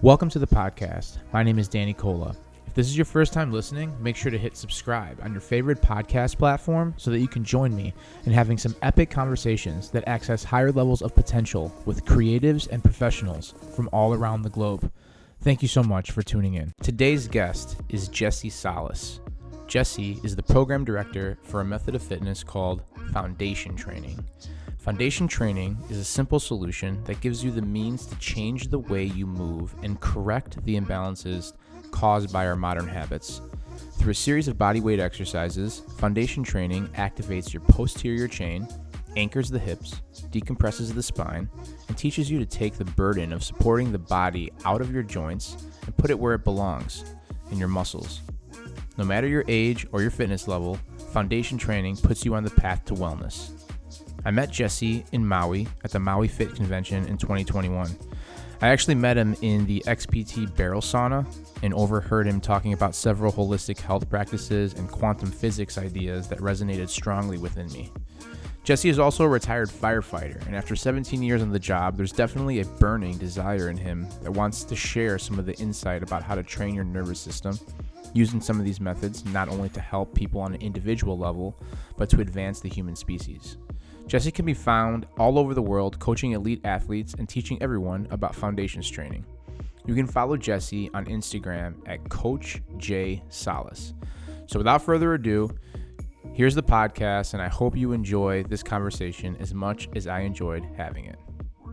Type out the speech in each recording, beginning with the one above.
Welcome to the podcast. My name is Danny Cola. If this is your first time listening, make sure to hit subscribe on your favorite podcast platform so that you can join me in having some epic conversations that access higher levels of potential with creatives and professionals from all around the globe. Thank you so much for tuning in. Today's guest is Jesse Salas. Jesse is the program director for a method of fitness called Foundation Training. Foundation Training is a simple solution that gives you the means to change the way you move and correct the imbalances caused by our modern habits. Through a series of bodyweight exercises, Foundation Training activates your posterior chain, anchors the hips, decompresses the spine, and teaches you to take the burden of supporting the body out of your joints and put it where it belongs, in your muscles. No matter your age or your fitness level, Foundation Training puts you on the path to wellness. I met Jesse in Maui at the Maui Fit Convention in 2021. I actually met him in the XPT barrel sauna and overheard him talking about several holistic health practices and quantum physics ideas that resonated strongly within me. Jesse is also a retired firefighter, and after 17 years on the job, there's definitely a burning desire in him that wants to share some of the insight about how to train your nervous system, using some of these methods not only to help people on an individual level, but to advance the human species. Jesse can be found all over the world coaching elite athletes and teaching everyone about foundations training. You can follow Jesse on Instagram at Coach J Salas. So without further ado, here's the podcast, and I hope you enjoy this conversation as much as I enjoyed having it.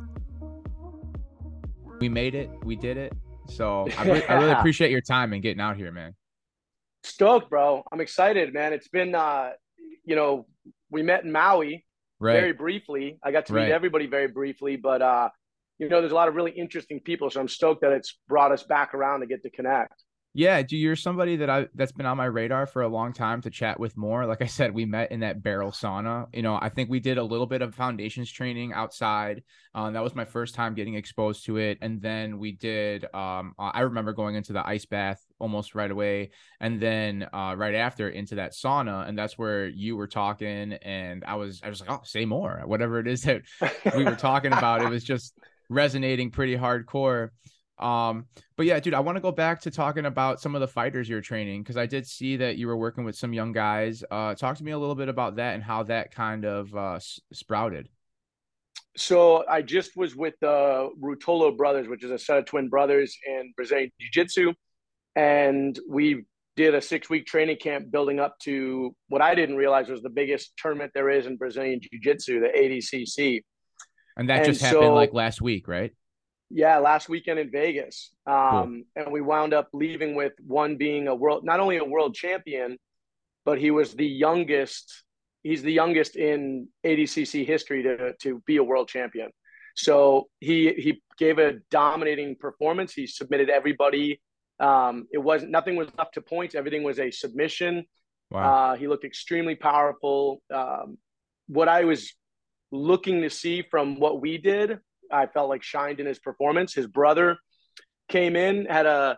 We made it. We did it. So I really appreciate your time and getting out here, man. Stoked, bro. I'm excited, man. It's been, we met in Maui. Right. Very briefly. I got to meet everybody very briefly, but there's a lot of really interesting people. So I'm stoked that it's brought us back around to get to connect. Yeah, you're somebody that's been on my radar for a long time to chat with more. Like I said, we met in that barrel sauna. I think we did a little bit of foundations training outside. That was my first time getting exposed to it. And then we did, I remember going into the ice bath almost right away. And then right after into that sauna. And that's where you were talking. And I was like, oh, say more, whatever it is that we were talking about. It was just resonating pretty hardcore. But yeah, dude, I want to go back to talking about some of the fighters you're training, because I did see that you were working with some young guys. Talk to me a little bit about that and how that kind of sprouted. So I just was with the Ruotolo brothers, which is a set of twin brothers in Brazilian Jiu-Jitsu. And we did a 6-week training camp building up to what I didn't realize was the biggest tournament there is in Brazilian Jiu-Jitsu, the ADCC. And that just happened like last week, right? Yeah, last weekend in Vegas. Cool. And we wound up leaving with one being not only a world champion, but he was the youngest. He's the youngest in ADCC history to be a world champion. So he gave a dominating performance. He submitted everybody. Nothing was up to points. Everything was a submission. Wow. He looked extremely powerful. What I was looking to see from what we did, I felt like shined in his performance. His brother came in, had a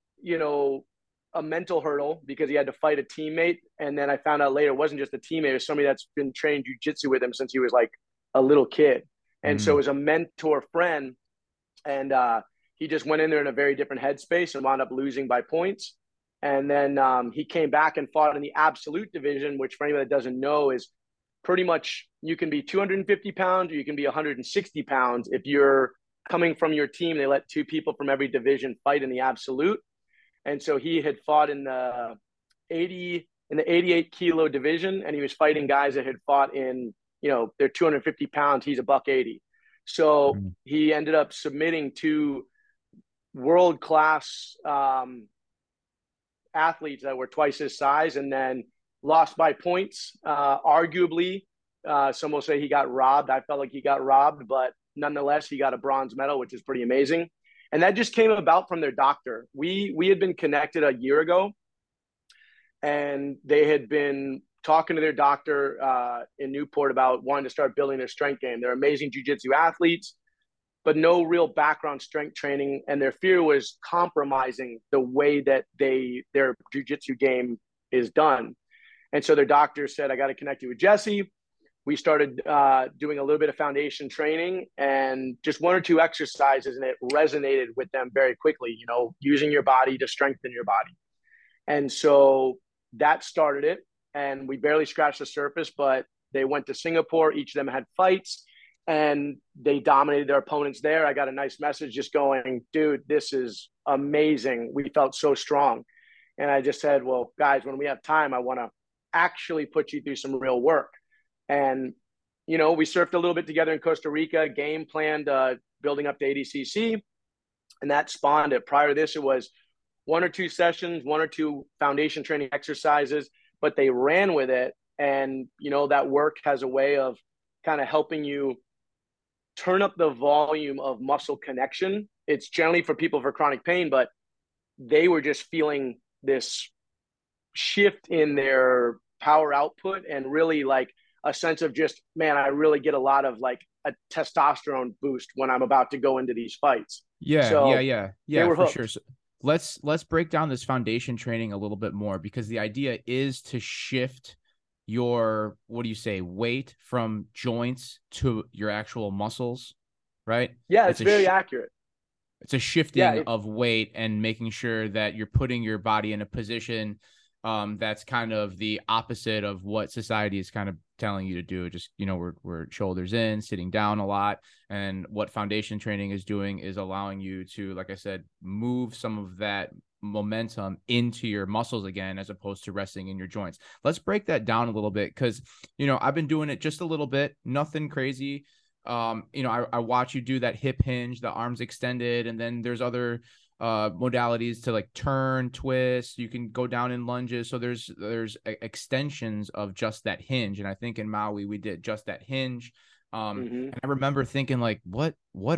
mental hurdle because he had to fight a teammate. And then I found out later it wasn't just a teammate, it was somebody that's been trained jiu-jitsu with him since he was like a little kid. And so it was a mentor friend. And he just went in there in a very different headspace and wound up losing by points. And then he came back and fought in the absolute division, which for anyone that doesn't know is pretty much you can be 250 pounds or you can be 160 pounds. If you're coming from your team, they let 2 people from every division fight in the absolute. And so he had fought in the 88 kilo division, and he was fighting guys that had fought in, they're 250 pounds. He's a $180. So he ended up submitting 2 world-class athletes that were twice his size, and then lost by points. Arguably, some will say he got robbed. I felt like he got robbed, but nonetheless, he got a bronze medal, which is pretty amazing. And that just came about from their doctor. We had been connected a year ago, and they had been talking to their doctor in Newport about wanting to start building their strength game. They're amazing jiu-jitsu athletes, but no real background strength training. And their fear was compromising the way that their jiu-jitsu game is done. And so their doctor said, I got to connect you with Jesse. we started doing a little bit of foundation training and just one or two exercises, and it resonated with them very quickly, you know, using your body to strengthen your body. And so that started it, and we barely scratched the surface, but they went to Singapore. Each of them had fights, and they dominated their opponents there. I got a nice message just going, dude, this is amazing. We felt so strong. And I just said, well, guys, when we have time, I want to actually put you through some real work. And, you know, we surfed a little bit together in Costa Rica, game planned, building up to ADCC, and that spawned it. Prior to this, it was one or two sessions, one or two foundation training exercises, but they ran with it. And, you know, that work has a way of kind of helping you turn up the volume of muscle connection. It's generally for people for chronic pain, but they were just feeling this shift in their power output and really like a sense of just, man, I really get a lot of like a testosterone boost when I'm about to go into these fights. Yeah, so yeah, for hooked. Sure. So let's break down this foundation training a little bit more, because the idea is to shift your, what do you say, weight from joints to your actual muscles, right? Yeah, it's very accurate. It's a shifting of weight and making sure that you're putting your body in a position that's kind of the opposite of what society is kind of telling you to do. Just, you know, we're shoulders in, sitting down a lot. And what foundation training is doing is allowing you to, like I said, move some of that momentum into your muscles again, as opposed to resting in your joints. Let's break that down a little bit, because, you know, I've been doing it just a little bit, nothing crazy. You know, I watch you do that hip hinge, the arms extended, and then there's other modalities to like turn, twist. You can go down in lunges. So there's extensions of just that hinge. And I think in Maui we did just that hinge. And I remember thinking like, what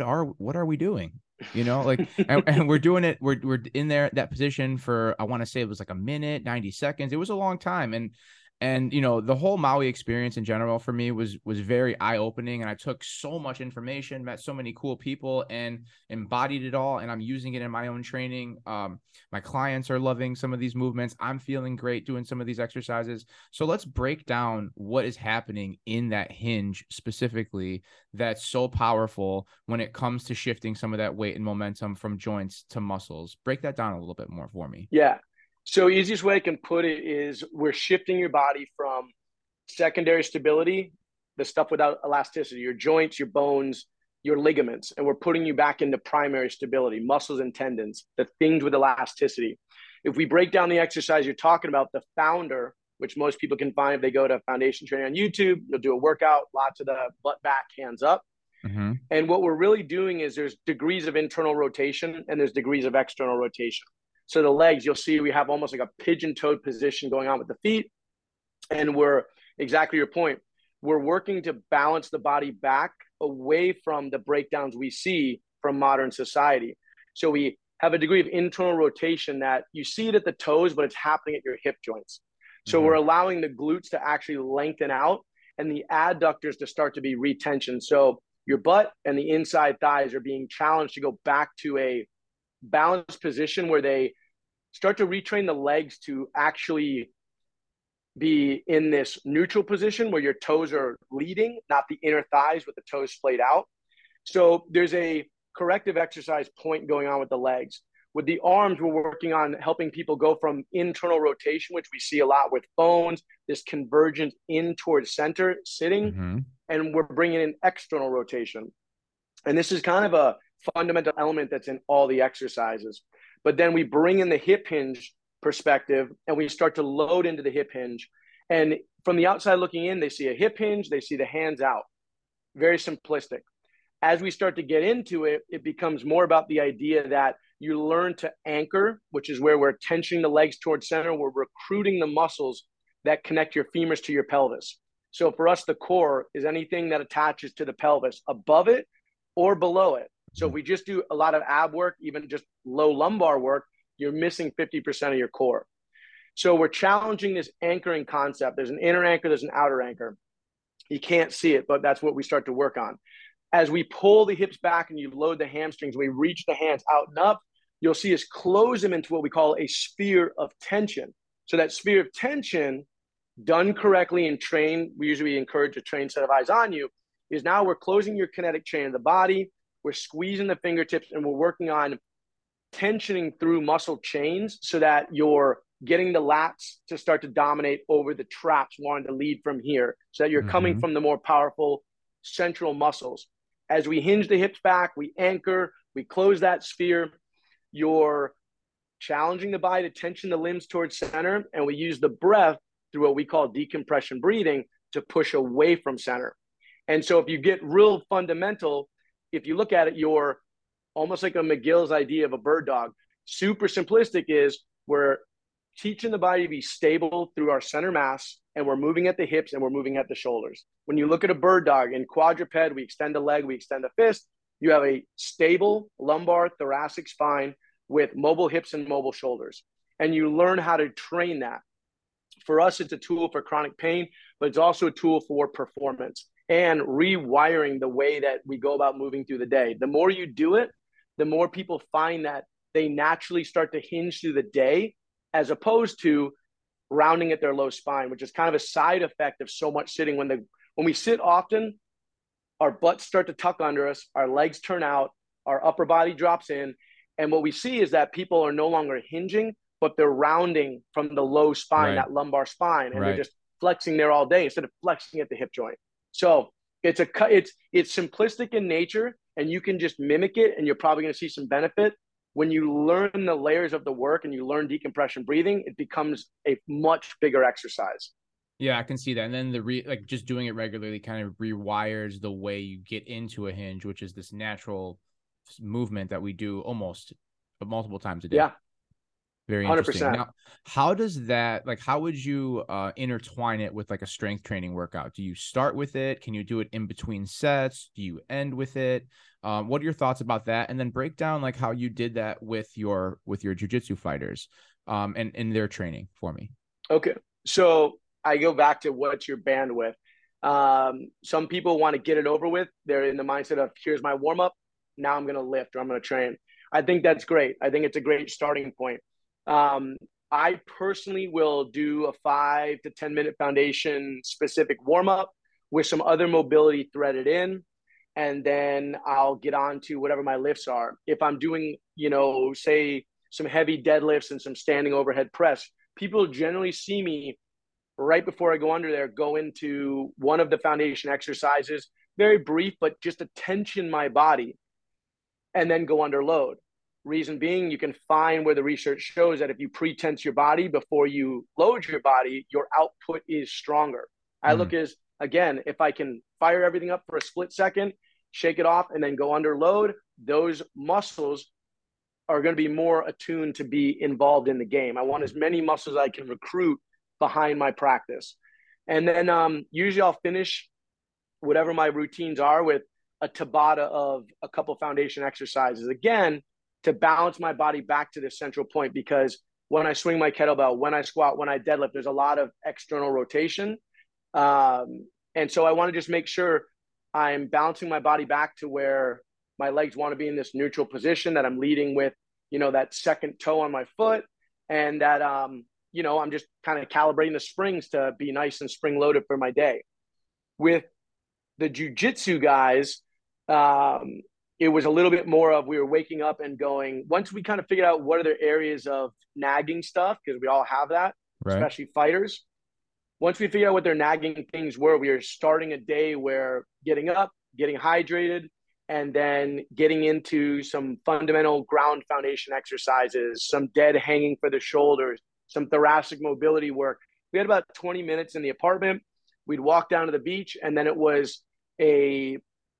are we doing? You know, like, and we're doing it. We're in there, that position for, I want to say it was like a minute, 90 seconds. It was a long time. And, you know, the whole Maui experience in general for me was very eye-opening. And I took so much information, met so many cool people, and embodied it all. And I'm using it in my own training. My clients are loving some of these movements. I'm feeling great doing some of these exercises. So let's break down what is happening in that hinge specifically that's so powerful when it comes to shifting some of that weight and momentum from joints to muscles. Break that down a little bit more for me. Yeah. So easiest way I can put it is we're shifting your body from secondary stability, the stuff without elasticity, your joints, your bones, your ligaments, and we're putting you back into primary stability, muscles and tendons, the things with elasticity. If we break down the exercise you're talking about, the founder, which most people can find if they go to foundation training on YouTube, you'll do a workout, lots of the butt back, hands up. Mm-hmm. And what we're really doing is there's degrees of internal rotation and there's degrees of external rotation. So the legs, you'll see we have almost like a pigeon-toed position going on with the feet. And we're, exactly your point, we're working to balance the body back away from the breakdowns we see from modern society. So we have a degree of internal rotation that you see it at the toes, but it's happening at your hip joints. So we're allowing the glutes to actually lengthen out and the adductors to start to be retension. So your butt and the inside thighs are being challenged to go back to a balanced position where they start to retrain the legs to actually be in this neutral position where your toes are leading, not the inner thighs with the toes splayed out. So there's a corrective exercise point going on with the legs. With the arms, we're working on helping people go from internal rotation, which we see a lot with phones, this convergence in towards center sitting, and we're bringing in external rotation. And this is kind of a fundamental element that's in all the exercises. But then we bring in the hip hinge perspective and we start to load into the hip hinge. And from the outside looking in, they see a hip hinge, they see the hands out. Very simplistic. As we start to get into it, it becomes more about the idea that you learn to anchor, which is where we're tensioning the legs towards center. We're recruiting the muscles that connect your femurs to your pelvis. So for us, the core is anything that attaches to the pelvis above it or below it. So if we just do a lot of ab work, even just low lumbar work, you're missing 50% of your core. So we're challenging this anchoring concept. There's an inner anchor, there's an outer anchor. You can't see it, but that's what we start to work on. As we pull the hips back and you load the hamstrings, we reach the hands out and up, you'll see us close them into what we call a sphere of tension. So that sphere of tension done correctly and trained, we usually encourage a trained set of eyes on you, is now we're closing your kinetic chain of the body, we're squeezing the fingertips, and we're working on tensioning through muscle chains so that you're getting the lats to start to dominate over the traps wanting to lead from here, so that you're coming from the more powerful central muscles. As we hinge the hips back, we anchor, we close that sphere, you're challenging the body to tension the limbs towards center, and we use the breath through what we call decompression breathing to push away from center. And so if you get real fundamental, if you look at it, you're almost like a McGill's idea of a bird dog. Super simplistic is we're teaching the body to be stable through our center mass, and we're moving at the hips and we're moving at the shoulders. When you look at a bird dog in quadruped, we extend the leg, we extend the fist. You have a stable lumbar thoracic spine with mobile hips and mobile shoulders. And you learn how to train that. For us, it's a tool for chronic pain, but it's also a tool for performance and rewiring the way that we go about moving through the day. The more you do it, the more people find that they naturally start to hinge through the day, as opposed to rounding at their low spine, which is kind of a side effect of so much sitting. When we sit often, our butts start to tuck under us, our legs turn out, our upper body drops in. And what we see is that people are no longer hinging, but they're rounding from the low spine, that lumbar spine, and they're just flexing there all day instead of flexing at the hip joint. So it's simplistic in nature, and you can just mimic it, and you're probably going to see some benefit. When you learn the layers of the work and you learn decompression breathing, it becomes a much bigger exercise. Yeah, I can see that. And then just doing it regularly kind of rewires the way you get into a hinge, which is this natural movement that we do almost multiple times a day. Yeah. Very interesting. 100%. Now, how would you intertwine it with like a strength training workout? Do you start with it? Can you do it in between sets? Do you end with it? What are your thoughts about that? And then break down like how you did that with your jiu-jitsu fighters and in their training for me. Okay. So I go back to what's your bandwidth. Some people want to get it over with. They're in the mindset of, here's my warm-up, now I'm going to lift or I'm going to train. I think that's great. I think it's a great starting point. I personally will do a 5 to 10 minute foundation specific warm-up with some other mobility threaded in. And then I'll get on to whatever my lifts are. If I'm doing, say some heavy deadlifts and some standing overhead press, people generally see me right before I go under there, go into one of the foundation exercises, very brief, but just to tension my body, and then go under load. Reason being, you can find where the research shows that if you pre-tense your body before you load your body, your output is stronger. I look as, again, if I can fire everything up for a split second, shake it off, and then go under load, those muscles are going to be more attuned to be involved in the game. I want as many muscles I can recruit behind my practice. And then usually I'll finish whatever my routines are with a Tabata of a couple foundation exercises. Again, to balance my body back to this central point, because when I swing my kettlebell, when I squat, when I deadlift, there's a lot of external rotation. And so I want to just make sure I'm balancing my body back to where my legs want to be in this neutral position, that I'm leading with, that second toe on my foot, and that, I'm just kind of calibrating the springs to be nice and spring loaded for my day. With the jiu-jitsu guys, it was a little bit more of, we were waking up and going, once we kind of figured out what are the areas of nagging stuff, because we all have that, especially fighters. Once we figured out what their nagging things were, we were starting a day where getting up, getting hydrated, and then getting into some fundamental ground foundation exercises, some dead hanging for the shoulders, some thoracic mobility work. We had about 20 minutes in the apartment. We'd walk down to the beach, and then it was a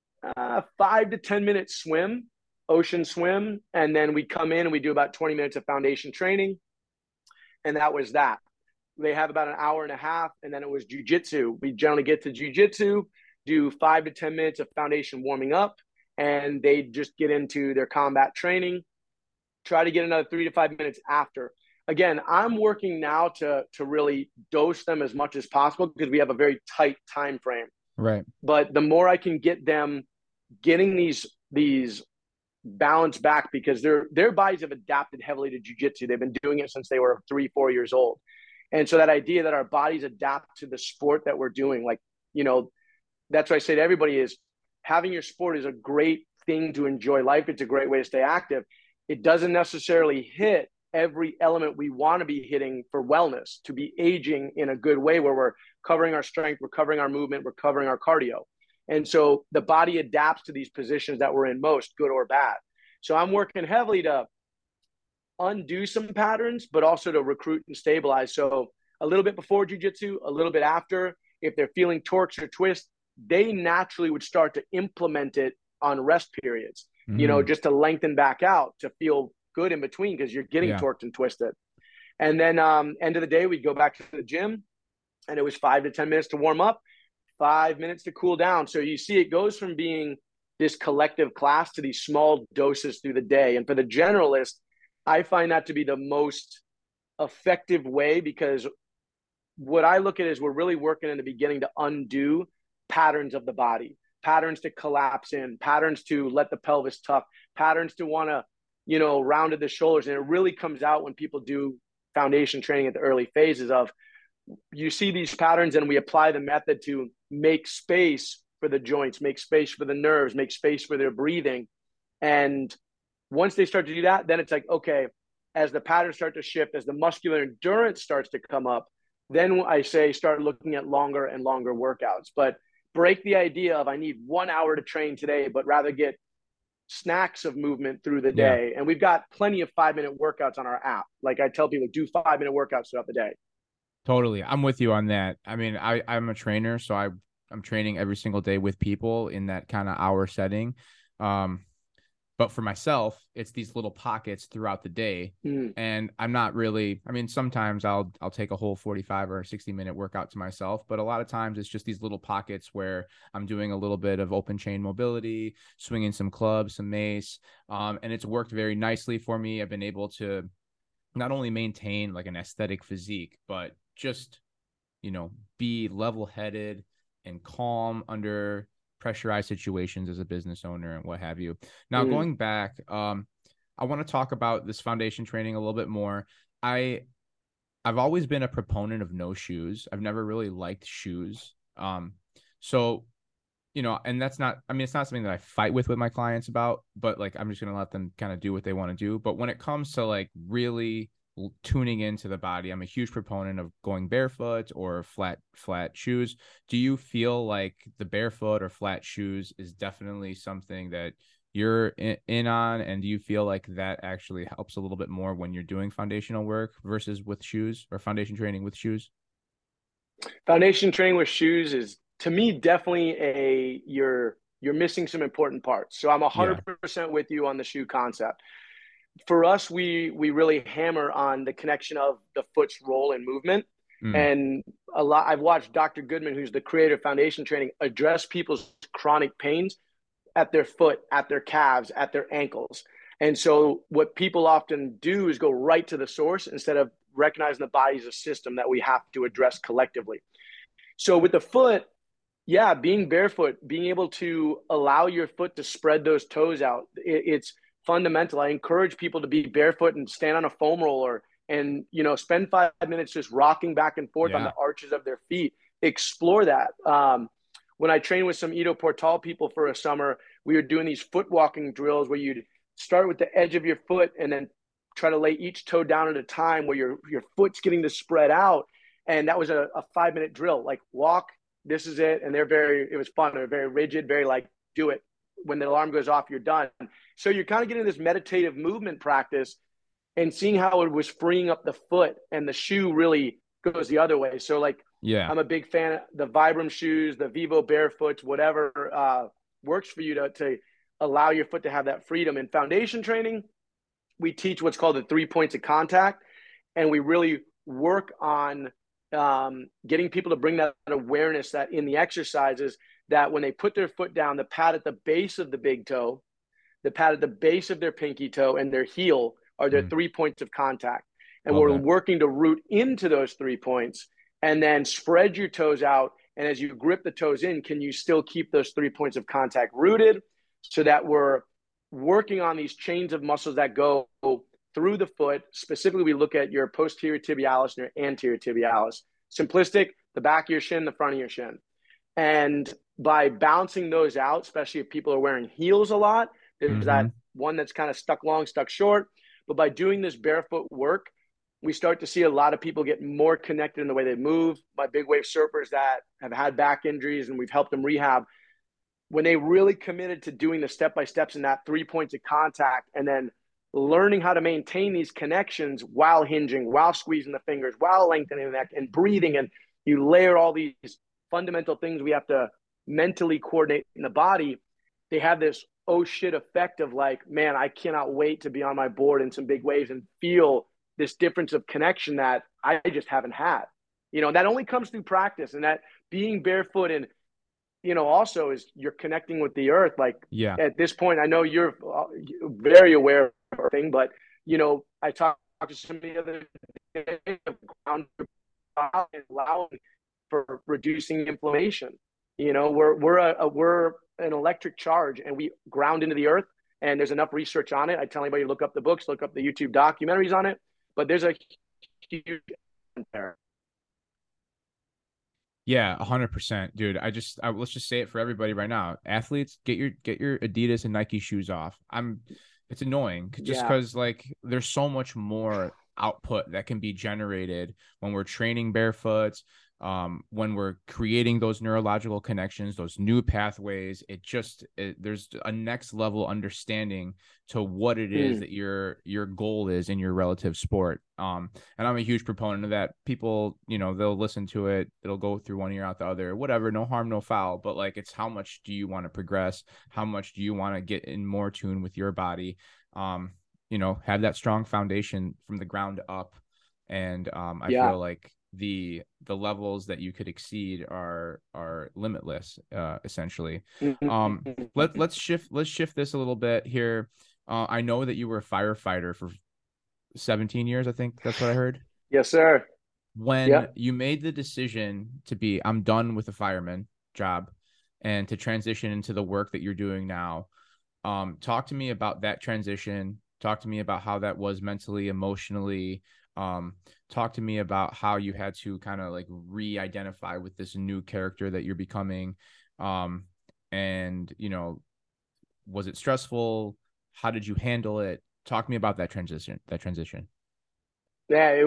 5 to 10 minute swim, ocean swim. And then we'd come in and we'd do about 20 minutes of foundation training. And that was that. They have about an hour and a half, and then it was jiu-jitsu. We generally get to jiu-jitsu, do 5 to 10 minutes of foundation warming up, and they just get into their combat training, try to get another 3 to 5 minutes after. Again, I'm working now to really dose them as much as possible, because we have a very tight time frame. Right. But the more I can get them getting these balance back, because their bodies have adapted heavily to jiu-jitsu. They've been doing it since they were 3-4 years old. And so that idea that our bodies adapt to the sport that we're doing, like, you know, that's what I say to everybody is having your sport is a great thing to enjoy life. It's a great way to stay active. It doesn't necessarily hit every element we want to be hitting for wellness, to be aging in a good way where we're covering our strength, we're covering our movement, we're covering our cardio. And so the body adapts to these positions that we're in most, good or bad. So I'm working heavily to undo some patterns, but also to recruit and stabilize. So a little bit before jujitsu, a little bit after, if they're feeling torques or twists, they naturally would start to implement it on rest periods, you know, just to lengthen back out, to feel good in between because you're getting torqued and twisted. And then end of the day, we'd go back to the gym and it was 5 to 10 minutes to warm up, 5 minutes to cool down. So you see, it goes from being this collective class to these small doses through the day. And for the generalist, I find that to be the most effective way, because what I look at is we're really working in the beginning to undo patterns of the body, patterns to collapse in, patterns to let the pelvis tuck, patterns to want to, you know, rounded the shoulders. And it really comes out when people do foundation training at the early phases of, you see these patterns and we apply the method to make space for the joints, make space for the nerves, make space for their breathing. And once they start to do that, then it's like, okay, as the patterns start to shift, as the muscular endurance starts to come up, then I say start looking at longer and longer workouts. But break the idea of I need 1 hour to train today, but rather get snacks of movement through the day. And we've got plenty of 5-minute workouts on our app. Like I tell people, do 5-minute workouts throughout the day. Totally. I'm with you on that. I mean, I'm a trainer, so I'm training every single day with people in that kind of hour setting. But for myself, it's these little pockets throughout the day. And I'm not really, I mean, sometimes I'll take a whole 45 or 60-minute workout to myself, but a lot of times it's just these little pockets where I'm doing a little bit of open chain mobility, swinging some clubs, some mace. And it's worked very nicely for me. I've been able to not only maintain like an aesthetic physique, but just, you know, be level-headed and calm under pressurized situations as a business owner and what have you. Now, going back, I want to talk about this foundation training a little bit more. I've always been a proponent of no shoes. I've never really liked shoes. So, you know, and that's not, I mean, it's not something that I fight with my clients about, but like, I'm just going to let them kind of do what they want to do. But when it comes to like really tuning into the body, I'm a huge proponent of going barefoot or flat shoes. Do you feel like the barefoot or flat shoes is definitely something that you're in on? And do you feel like that actually helps a little bit more when you're doing foundational work versus with shoes, or foundation training with shoes? Foundation training with shoes is, to me, definitely you're missing some important parts. So I'm 100% with you on the shoe concept. For us, we really hammer on the connection of the foot's role in movement. And I've watched Dr. Goodman, who's the creator of foundation training, address people's chronic pains at their foot, at their calves, at their ankles. And so what people often do is go right to the source instead of recognizing the body as a system that we have to address collectively. So with the foot, being barefoot, being able to allow your foot to spread those toes out, it's fundamental. I encourage people to be barefoot and stand on a foam roller and, you know, spend 5 minutes just rocking back and forth on the arches of their feet. Explore that. When I trained with some Ido Portal people for a summer, we were doing these foot walking drills where you'd start with the edge of your foot and then try to lay each toe down at a time where your foot's getting to spread out. And that was a 5-minute drill, like walk, this is it. And it was fun. They're very rigid, very like, do it. When the alarm goes off, you're done. So you're kind of getting this meditative movement practice and seeing how it was freeing up the foot, and the shoe really goes the other way. So like, I'm a big fan of the Vibram shoes, the Vivo Barefoots, whatever works for you to allow your foot to have that freedom. In foundation training, we teach what's called the 3 points of contact. And we really work on getting people to bring that awareness that in the exercises, that when they put their foot down, the pad at the base of the big toe, the pad at the base of their pinky toe, and their heel are their 3 points of contact. And we're working to root into those 3 points and then spread your toes out. And as you grip the toes in, can you still keep those 3 points of contact rooted, so that we're working on these chains of muscles that go through the foot. Specifically, we look at your posterior tibialis and your anterior tibialis. Simplistic, the back of your shin, the front of your shin. And by balancing those out, especially if people are wearing heels a lot, there's that one that's kind of stuck long, stuck short. But by doing this barefoot work, we start to see a lot of people get more connected in the way they move. My big wave surfers that have had back injuries and we've helped them rehab, when they really committed to doing the step-by-steps in that 3 points of contact and then learning how to maintain these connections while hinging, while squeezing the fingers, while lengthening the neck and breathing, and you layer all these fundamental things we have to mentally coordinate in the body, they have this oh shit effect of like, man, I cannot wait to be on my board in some big waves and feel this difference of connection that I just haven't had. You know, that only comes through practice, and that being barefoot and, you know, also is you're connecting with the earth. Like at this point, I know you're very aware of everything, but you know, I talked to somebody the other day of ground allowing for reducing inflammation. You know, we're an electric charge, and we ground into the earth. And there's enough research on it. I tell anybody to look up the books, look up the YouTube documentaries on it. But there's a huge there. Yeah, 100%, dude. Let's just say it for everybody right now. Athletes, get your Adidas and Nike shoes off. It's annoying just because like there's so much more output that can be generated when we're training barefoot, when we're creating those neurological connections, those new pathways. There's a next level understanding to what it is that your goal is in your relative sport. And I'm a huge proponent of that. People, you know, they'll listen to it, it'll go through one ear out the other, whatever, no harm, no foul. But like, it's how much do you want to progress? How much do you want to get in more tune with your body? You know, have that strong foundation from the ground up. And I feel like the levels that you could exceed are limitless, essentially. Let's shift this a little bit here. I know that you were a firefighter for 17 years. I think that's what I heard. Yes, sir. When you made the decision to be, I'm done with the fireman job, and to transition into the work that you're doing now, talk to me about that transition. Talk to me about how that was mentally, emotionally. Talk to me about how you had to kind of like re-identify with this new character that you're becoming. And, you know, was it stressful? How did you handle it? Talk to me about that transition. Yeah, it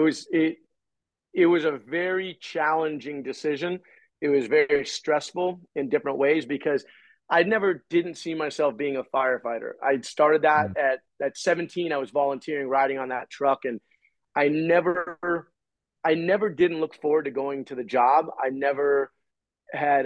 was a very challenging decision. It was very stressful in different ways because I didn't see myself being a firefighter. I started that at 17. I was volunteering, riding on that truck, and I never didn't look forward to going to the job. I never had,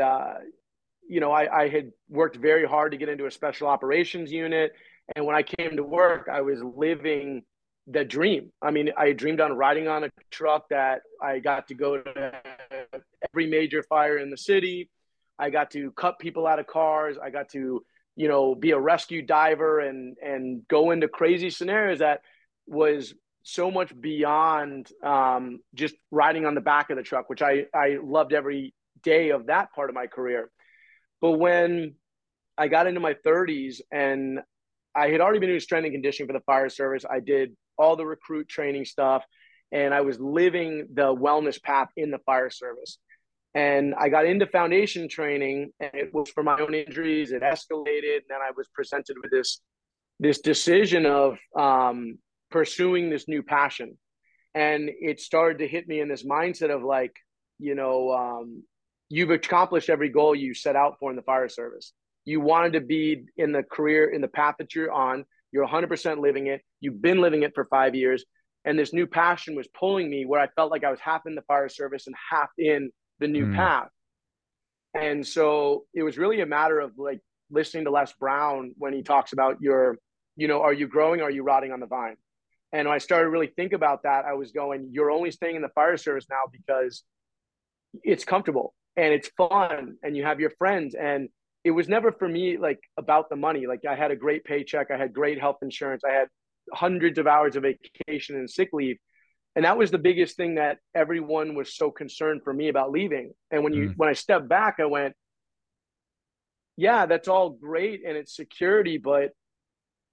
I had worked very hard to get into a special operations unit. And when I came to work, I was living the dream. I mean, I dreamed on riding on a truck that I got to go to every major fire in the city. I got to cut people out of cars. I got to, you know, be a rescue diver and go into crazy scenarios that was so much beyond just riding on the back of the truck, which I loved every day of that part of my career. But when I got into my 30s and I had already been doing strength and conditioning for the fire service, I did all the recruit training stuff, and I was living the wellness path in the fire service. And I got into foundation training, and it was for my own injuries. It escalated, and then I was presented with this decision of pursuing this new passion. And it started to hit me in this mindset of like, you know, you've accomplished every goal you set out for in the fire service. You wanted to be in the career, in the path that you're on. You're 100% living it. You've been living it for 5 years. And this new passion was pulling me where I felt like I was half in the fire service and half in the new path. And so it was really a matter of like listening to Les Brown when he talks about are you growing? Or are you rotting on the vine? And when I started to really think about that, I was going, you're only staying in the fire service now because it's comfortable and it's fun and you have your friends. And it was never for me like about the money. Like I had a great paycheck. I had great health insurance. I had hundreds of hours of vacation and sick leave. And that was the biggest thing that everyone was so concerned for me about leaving. And when I stepped back, I went, yeah, that's all great and it's security, but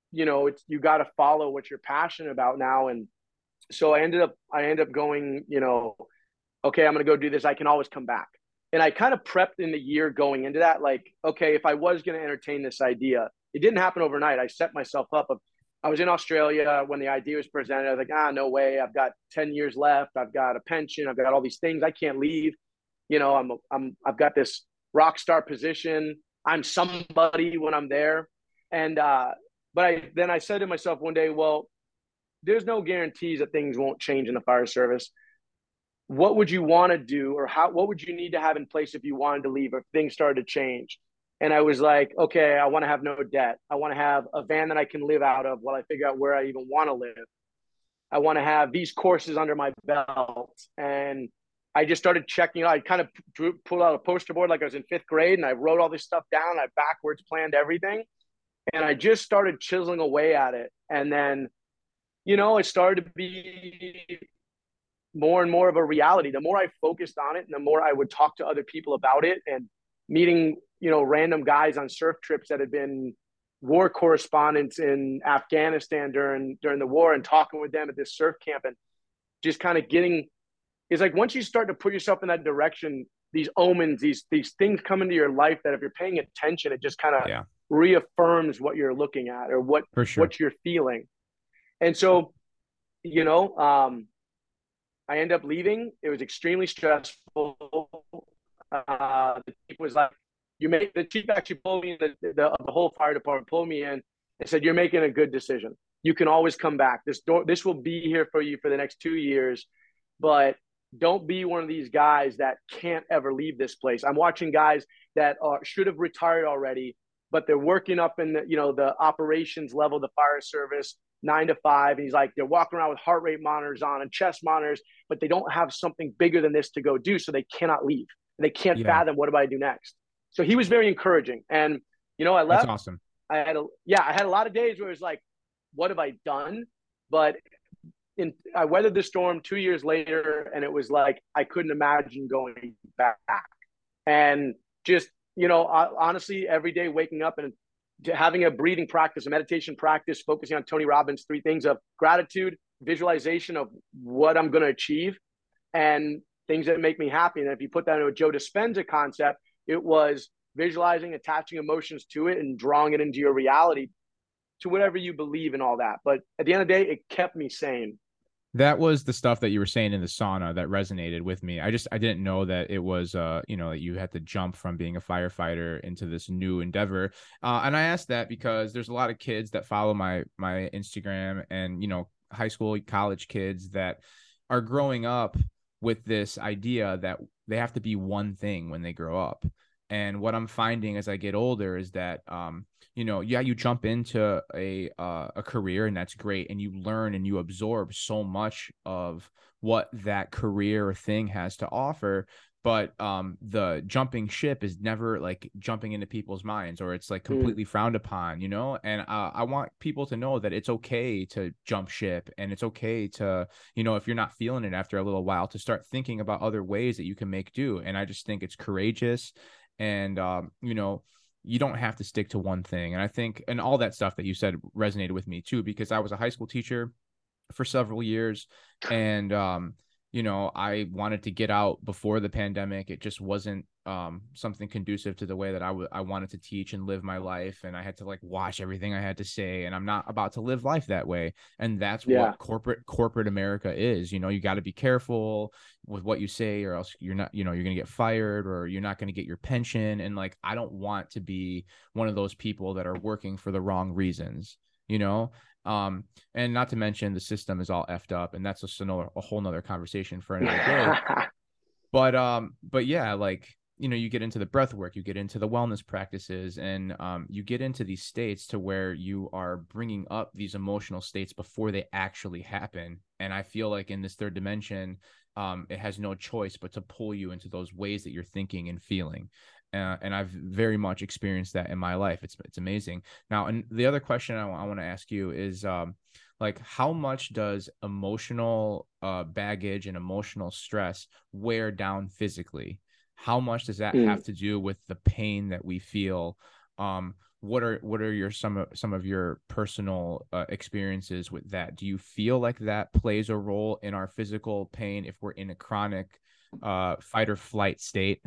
it's, you got to follow what you're passionate about now. And so I ended up going, okay, I'm going to go do this. I can always come back. And I kind of prepped in the year going into that, like, okay, if I was going to entertain this idea, it didn't happen overnight. I set myself up. I was in Australia when the idea was presented. I was like, no way. I've got 10 years left. I've got a pension. I've got all these things. I can't leave. I've got this rock star position. I'm somebody when I'm there. And, but I said to myself one day, well, there's no guarantees that things won't change in the fire service. What would you want to do, or what would you need to have in place if you wanted to leave, or if things started to change? And I was like, okay, I want to have no debt. I want to have a van that I can live out of while I figure out where I even want to live. I want to have these courses under my belt. And I just started checking. I kind of pulled out a poster board like I was in fifth grade, and I wrote all this stuff down. I backwards planned everything. And I just started chiseling away at it. And then, it started to be more and more of a reality. The more I focused on it, and the more I would talk to other people about it, and meeting, random guys on surf trips that had been war correspondents in Afghanistan during the war, and talking with them at this surf camp, and just kind of it's like, once you start to put yourself in that direction, these omens, these things come into your life that if you're paying attention, it just kind of reaffirms what you're looking at, or what you're feeling. And so, I ended up leaving. It was extremely stressful. The chief was like, the chief actually pulled me in, the whole fire department pulled me in and said, you're making a good decision. You can always come back. This will be here for you for the next 2 years, but don't be one of these guys that can't ever leave this place. I'm watching guys that should have retired already, but they're working up in the operations level of the fire service, 9 to 5. And he's like, they're walking around with heart rate monitors on and chest monitors, but they don't have something bigger than this to go do. So they cannot leave, and they can't fathom, what do I do next? So he was very encouraging. And, I left. That's awesome. I had a lot of days where it was like, what have I done? But I weathered the storm 2 years later, and it was like, I couldn't imagine going back. And just, honestly, every day waking up and having a breathing practice, a meditation practice, focusing on Tony Robbins' 3 things of gratitude, visualization of what I'm going to achieve, and things that make me happy. And if you put that into a Joe Dispenza concept, it was visualizing, attaching emotions to it, and drawing it into your reality, to whatever you believe in, all that. But at the end of the day, it kept me sane. That was the stuff that you were saying in the sauna that resonated with me. I didn't know that it was, you had to jump from being a firefighter into this new endeavor. And I asked that because there's a lot of kids that follow my Instagram, and, high school, college kids that are growing up with this idea that they have to be one thing when they grow up. And what I'm finding as I get older is that, you jump into a career, and that's great. And you learn and you absorb so much of what that career or thing has to offer. But the jumping ship is never like jumping into people's minds, or it's like completely frowned upon, and I want people to know that it's okay to jump ship, and it's okay to, if you're not feeling it after a little while, to start thinking about other ways that you can make do. And I just think it's courageous. And, you don't have to stick to one thing. And I think, and all that stuff that you said resonated with me too, because I was a high school teacher for several years, and, I wanted to get out before the pandemic. It just wasn't something conducive to the way that I wanted to teach and live my life. And I had to like watch everything I had to say, and I'm not about to live life that way. And that's what corporate America is. You got to be careful with what you say, or else you're not, you're going to get fired, or you're not going to get your pension. And like, I don't want to be one of those people that are working for the wrong reasons, and not to mention the system is all effed up, and that's just a whole nother conversation for another day. But yeah, like, you get into the breath work, you get into the wellness practices, and you get into these states to where you are bringing up these emotional states before they actually happen. And I feel like in this third dimension, it has no choice but to pull you into those ways that you're thinking and feeling. And I've very much experienced that in my life. It's amazing. Now, and the other question I want to ask you is, like, how much does emotional baggage and emotional stress wear down physically? How much does that have to do with the pain that we feel what are your some of your personal experiences with that? Do you feel like that plays a role in our physical pain if we're in a chronic fight or flight state?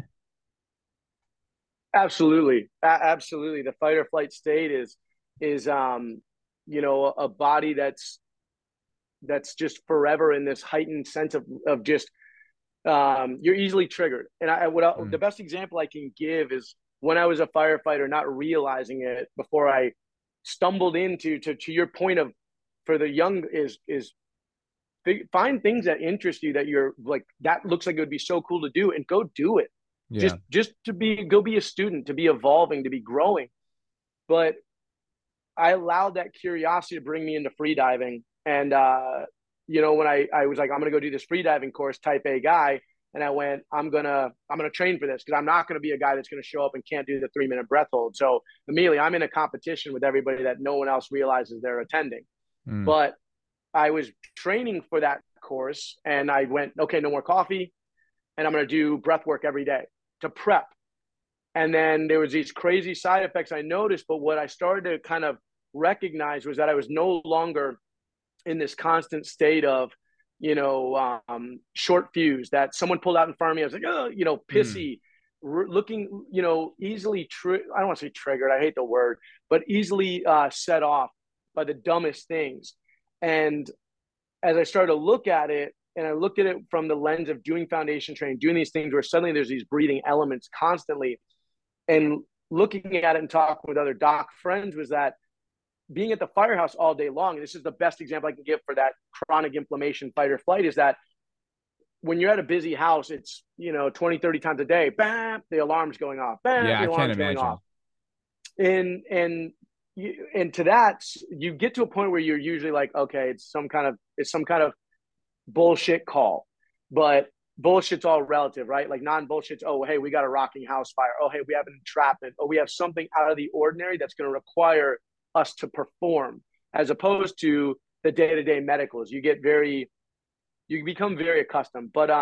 Absolutely. Absolutely. The fight or flight state is you know, a body that's just forever in this heightened sense of just you're easily triggered. And the best example I can give is when I was a firefighter, not realizing it before I stumbled into to your point of for the young is find things that interest you that you're like that looks like it would be so cool to do and go do it. Yeah. Just to be a student, to be evolving, to be growing. But I allowed that curiosity to bring me into free diving. And you know, when I was like, I'm gonna go do this free diving course, type A guy, and I went, I'm gonna train for this because I'm not gonna be a guy that's gonna show up and can't do the 3-minute breath hold. So immediately I'm in a competition with everybody that no one else realizes they're attending. But I was training for that course and I went, okay, no more coffee, and I'm gonna do breath work every day to prep. And then there was these crazy side effects I noticed, but what I started to kind of recognize was that I was no longer in this constant state of, you know, short fuse that someone pulled out in front of me. I was like, oh, you know, pissy, looking, you know, easily, I don't want to say triggered. I hate the word, but easily set off by the dumbest things. And as I started to look at it, and I looked at it from the lens of doing foundation training, doing these things where suddenly there's these breathing elements constantly, and looking at it and talking with other doc friends was that being at the firehouse all day long, and this is the best example I can give for that chronic inflammation fight or flight, is that when you're at a busy house, it's, you know, 20, 30 times a day, bam, the alarm's going off, bam, Yeah, the I can't alarm's going imagine. off. And to that, you get to a point where you're usually like, okay, it's some kind of bullshit call, but bullshit's all relative, right? Like non-bullshit's, oh, hey, we got a rocking house fire. Oh, hey, we have an entrapment. Oh, we have something out of the ordinary that's going to require us to perform, as opposed to the day-to-day medicals. You become very accustomed. But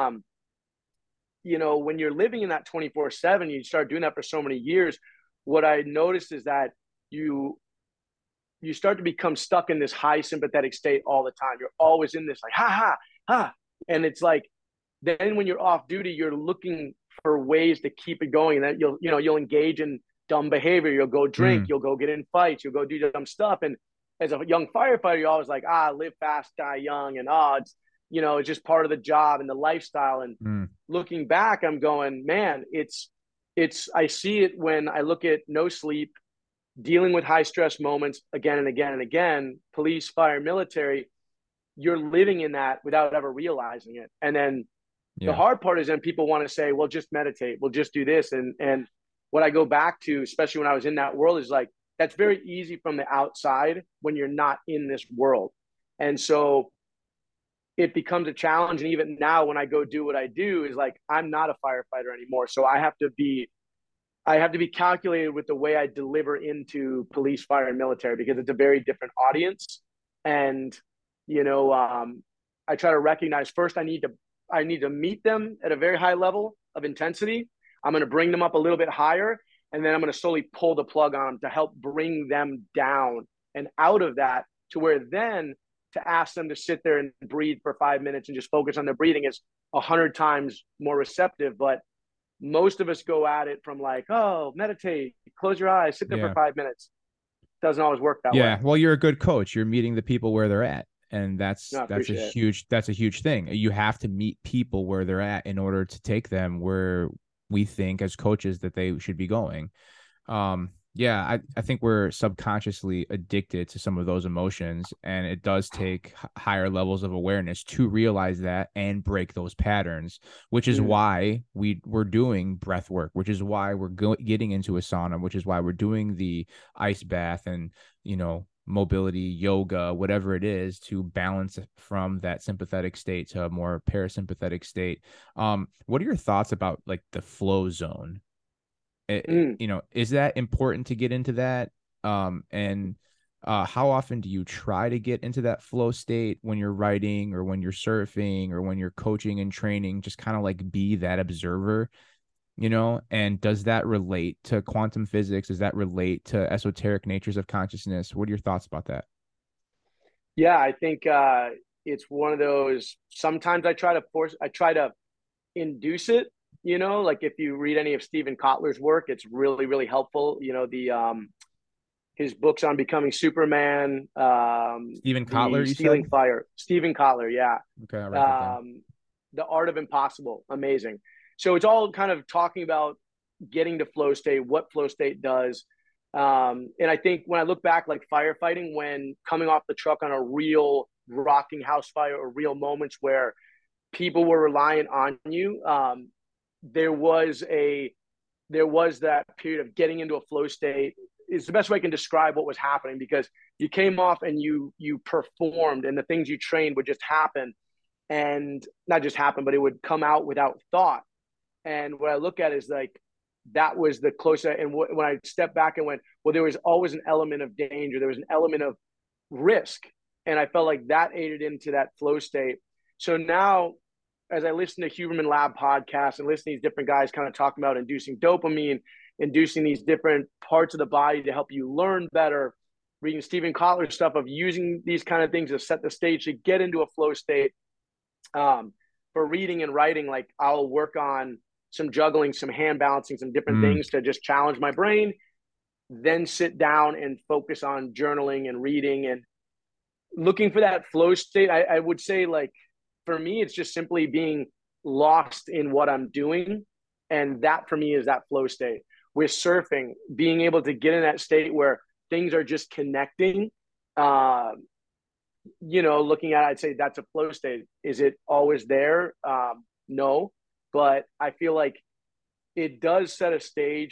you know, when you're living in that 24/7, you start doing that for so many years. What I noticed is that you start to become stuck in this high sympathetic state all the time. You're always in this like ha ha ha, and it's like then when you're off duty, you're looking for ways to keep it going, and that you'll engage in dumb behavior. You'll go drink, you'll go get in fights, you'll go do dumb stuff. And as a young firefighter, you're always like, live fast, die young, and it's, you know, it's just part of the job and the lifestyle. And looking back, I'm going, man, it's I see it when I look at no sleep, dealing with high stress moments again and again and again, police, fire, military. You're living in that without ever realizing it. And then the hard part is then people want to say, well, just meditate, we'll just do this. And what I go back to, especially when I was in that world, is like, that's very easy from the outside when you're not in this world. And so it becomes a challenge. And even now when I go do what I do, is like, I'm not a firefighter anymore. So I have to be calculated with the way I deliver into police, fire, and military, because it's a very different audience. And, you know, I try to recognize first, I need to meet them at a very high level of intensity. I'm going to bring them up a little bit higher, and then I'm going to slowly pull the plug on them to help bring them down and out of that, to where then to ask them to sit there and breathe for 5 minutes and just focus on their breathing is 100 times more receptive. But most of us go at it from like, oh, meditate, close your eyes, sit there for 5 minutes. Doesn't always work that way. Yeah, well, you're a good coach. You're meeting the people where they're at. And that's a huge thing. You have to meet people where they're at in order to take them where we think as coaches that they should be going. I think we're subconsciously addicted to some of those emotions, and it does take higher levels of awareness to realize that and break those patterns, which is why we're doing breath work, which is why we're getting into a sauna, which is why we're doing the ice bath and, you know, mobility, yoga, whatever it is, to balance from that sympathetic state to a more parasympathetic state. What are your thoughts about like the flow zone? You know, is that important to get into that? And how often do you try to get into that flow state when you're writing or when you're surfing or when you're coaching and training, just kind of like be that observer? you know? And does that relate to quantum physics? Does that relate to esoteric natures of consciousness? What are your thoughts about that? Yeah, I think it's one of those. Sometimes I try to induce it. Like if you read any of Stephen Kotler's work, it's really, really helpful. The his books on becoming Superman, Stephen the Kotler, you said? Stealing Fire, Stephen Kotler, yeah, Okay, I'll write that down. um, the Art of Impossible, amazing. So it's all kind of talking about getting to flow state, what flow state does. And I think when I look back, like firefighting, when coming off the truck on a real rocking house fire or real moments where people were relying on you, there was a there was that period of getting into a flow state is the best way I can describe what was happening, because you came off and you performed, and the things you trained would just happen, and not just happen, but it would come out without thought. And what I look at is like that was the closer. And when I stepped back and went, well, there was always an element of danger. There was an element of risk. And I felt like that aided into that flow state. So now, as I listen to Huberman Lab podcasts and listen to these different guys kind of talking about inducing dopamine, inducing these different parts of the body to help you learn better, reading Stephen Kotler's stuff of using these kind of things to set the stage to get into a flow state. For reading and writing, like I'll work on some juggling, some hand balancing, some different Mm, things to just challenge my brain, then sit down and focus on journaling and reading and looking for that flow state. I would say, like, for me, it's just simply being lost in what I'm doing. And that for me is that flow state. With surfing, being able to get in that state where things are just connecting. Uh, Looking at it, I'd say that's a flow state. Is it always there? No, but I feel like it does set a stage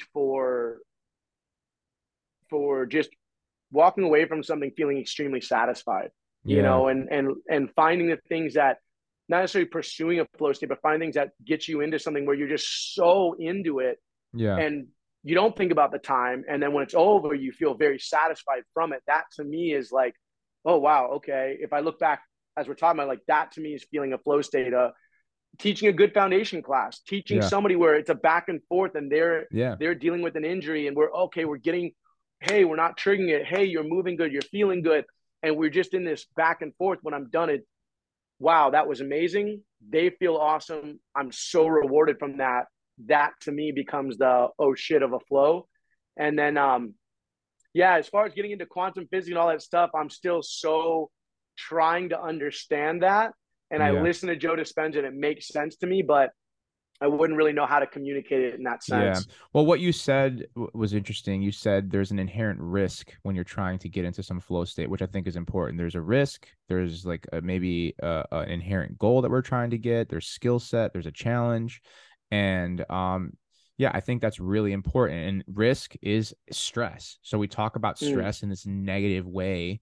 for just walking away from something feeling extremely satisfied, yeah, and finding the things that, not necessarily pursuing a flow state, but finding things that get you into something where you're just so into it, yeah, and you don't think about the time, and then when it's over you feel very satisfied from it. That to me is like, oh wow, okay, if I look back as we're talking about, like, that to me is feeling a flow state. Teaching a good foundation class, teaching yeah, somebody where it's a back and forth, and they're yeah. they're dealing with an injury, and we're getting, hey, we're not triggering it, hey, you're moving good, you're feeling good, and we're just in this back and forth. When I'm done, it, wow, that was amazing. They feel awesome. I'm so rewarded from that. That to me becomes the oh shit of a flow. And then yeah, as far as getting into quantum physics and all that stuff, I'm still so trying to understand that. And I Yeah. listen to Joe Dispenza and it makes sense to me, but I wouldn't really know how to communicate it in that Yeah. sense. Well, what you said was interesting. You said there's an inherent risk when you're trying to get into some flow state, which I think is important. There's a risk. There's like maybe an inherent goal that we're trying to get. There's skill set. There's a challenge, and yeah, I think that's really important. And risk is stress. So we talk about Mm, stress in this negative way,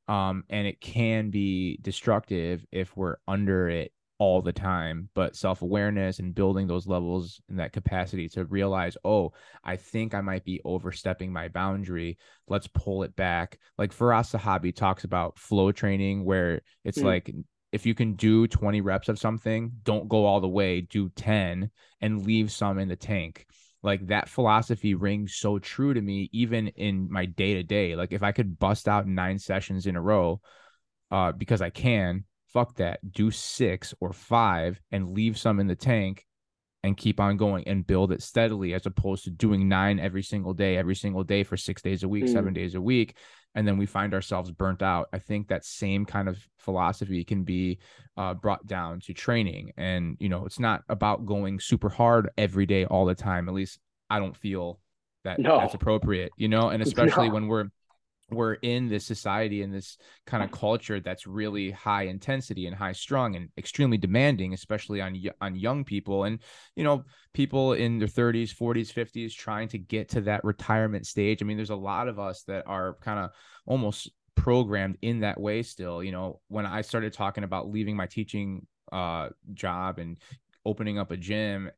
and it can be destructive if we're under it all the time. But self-awareness and building those levels and that capacity to realize, oh, I think I might be overstepping my boundary, let's pull it back. Like Firas Zahabi talks about flow training, where it's mm, like, if you can do 20 reps of something, don't go all the way, do 10 and leave some in the tank. Like that philosophy rings so true to me, even in my day to day. Like if I could bust out 9 sessions in a row, because I can, fuck that. Do 6 or 5 and leave some in the tank and keep on going and build it steadily, as opposed to doing 9 every single day for 6 days a week, mm. 7 days a week. And then we find ourselves burnt out. I think that same kind of philosophy can be brought down to training. And, it's not about going super hard every day all the time. At least I don't feel that that's No, appropriate, and especially no, when we're in this society and this kind of culture that's really high intensity and high strung and extremely demanding, especially on young people, and people in their 30s, 40s, 50s trying to get to that retirement stage. I mean, there's a lot of us that are kind of almost programmed in that way still. When I started talking about leaving my teaching job and opening up a gym,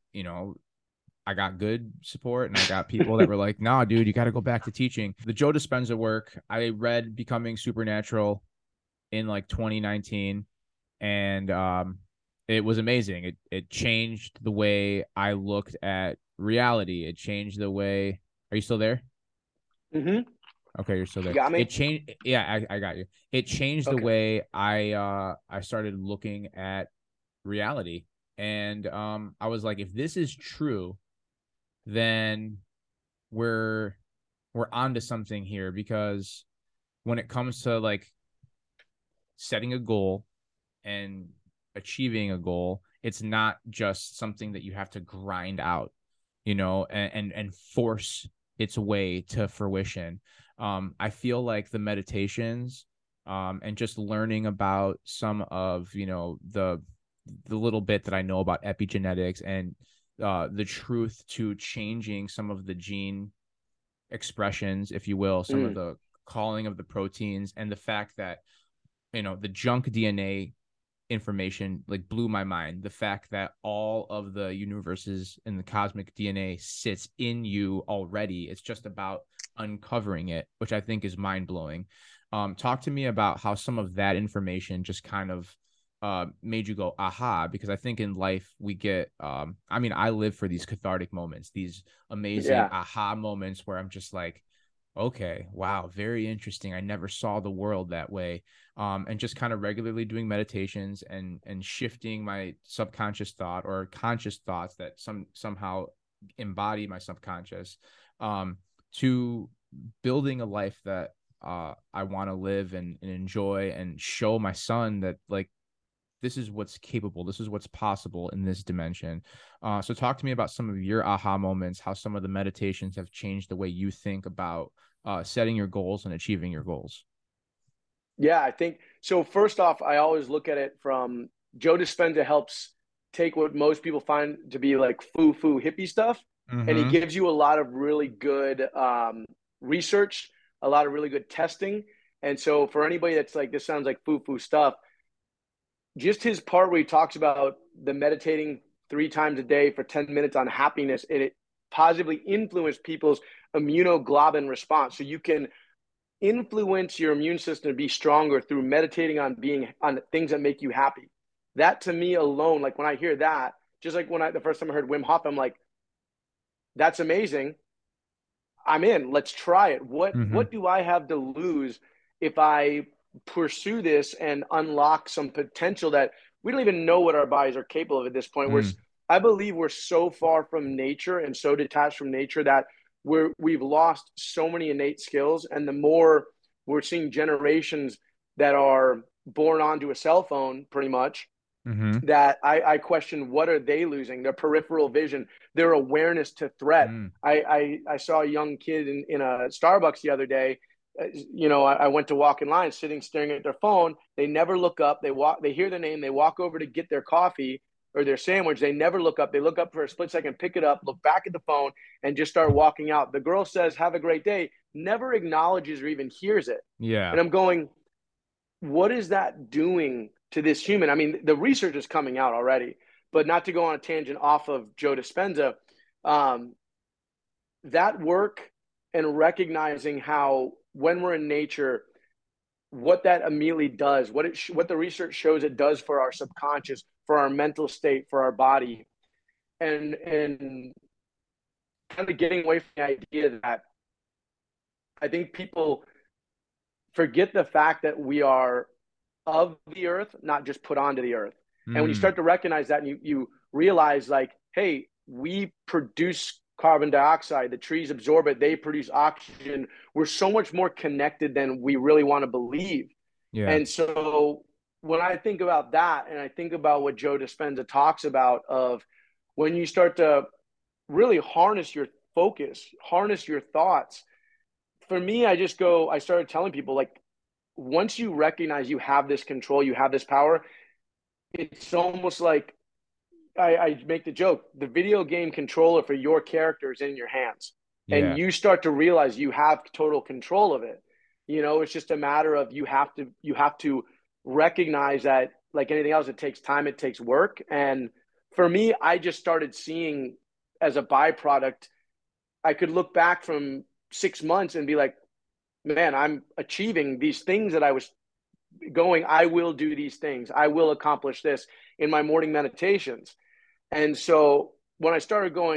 I got good support, and I got people that were like, nah, dude, you got to go back to teaching. The Joe Dispenza work, I read Becoming Supernatural in like 2019, and it was amazing. It changed the way I looked at reality. It changed the way. Are you still there? Mm-hmm. Okay, you're still You there. got It me? changed. Yeah, I got you. It changed the Okay. way I started looking at reality. And I was like, if this is true, then we're we're onto something here, because when it comes to like setting a goal and achieving a goal, it's not just something that you have to grind out, and force its way to fruition. I feel like the meditations, and just learning about some of, the little bit that I know about epigenetics, and the truth to changing some of the gene expressions, if you will, some of Mm. the calling of the proteins, and the fact that, the junk DNA information like blew my mind. The fact that all of the universes in the cosmic DNA sits in you already. It's just about uncovering it, which I think is mind blowing. Talk to me about how some of that information just kind of made you go aha, because I think in life we get I mean, I live for these cathartic moments, these amazing Yeah. aha moments where I'm just like, okay, wow, very interesting. I never saw the world that way. And just kind of regularly doing meditations and shifting my subconscious thought or conscious thoughts that somehow embody my subconscious, to building a life that I want to live and enjoy, and show my son that, like, this is what's capable, this is what's possible in this dimension. So talk to me about some of your aha moments, how some of the meditations have changed the way you think about setting your goals and achieving your goals. Yeah, I think so. First off, I always look at it from Joe Dispenza helps take what most people find to be like foo hippie stuff, and he Mm-hmm. gives you a lot of really good research, a lot of really good testing. And so, for anybody that's like, this sounds like foo stuff, just his part where he talks about the meditating 3 times a day for 10 minutes on happiness, and it positively influenced people's immunoglobulin response. So you can influence your immune system to be stronger through meditating on being on things that make you happy. That to me alone, like when I hear that, just like when the first time I heard Wim Hof, I'm like, that's amazing. I'm in. Let's try it. Mm-hmm. What do I have to lose if I pursue this and unlock some potential that we don't even know what our bodies are capable of at this point? Mm. I believe we're so far from nature and so detached from nature that we've lost so many innate skills. And the more we're seeing generations that are born onto a cell phone, pretty much, Mm-hmm. that I question what are they losing? Their peripheral vision, their awareness to threat. Mm. I saw a young kid in a Starbucks the other day. I went to walk in line, sitting staring at their phone. They never look up. They hear their name. They walk over to get their coffee or their sandwich. They never look up. They look up for a split second, pick it up, look back at the phone, and just start walking out. The girl says, "Have a great day." Never acknowledges or even hears it. Yeah. And I'm going, what is that doing to this human? I mean, the research is coming out already, but not to go on a tangent off of Joe Dispenza, um, that work and recognizing how when we're in nature, what that immediately does, what the research shows it does for our subconscious, for our mental state, for our body, and kind of getting away from the idea that I think people forget the fact that we are of the earth, not just put onto the earth. And when you Mm. start to recognize that and you realize like, hey, we produce carbon dioxide, the trees absorb it, they produce oxygen. We're so much more connected than we really want to believe. Yeah. And so when I think about that and I think about what Joe Dispenza talks about of when you start to really harness your focus, harness your thoughts, for me, I started telling people like, once you recognize you have this control, you have this power, it's almost like I make the joke the video game controller for your character is in your hands. And Yeah. you start to realize you have total control of it. It's just a matter of you have to recognize that like anything else, it takes time, it takes work. And for me, I just started seeing as a byproduct, I could look back from 6 months and be like, man, I'm achieving these things that I was going, I will do these things. I will accomplish this in my morning meditations. And so when I started going,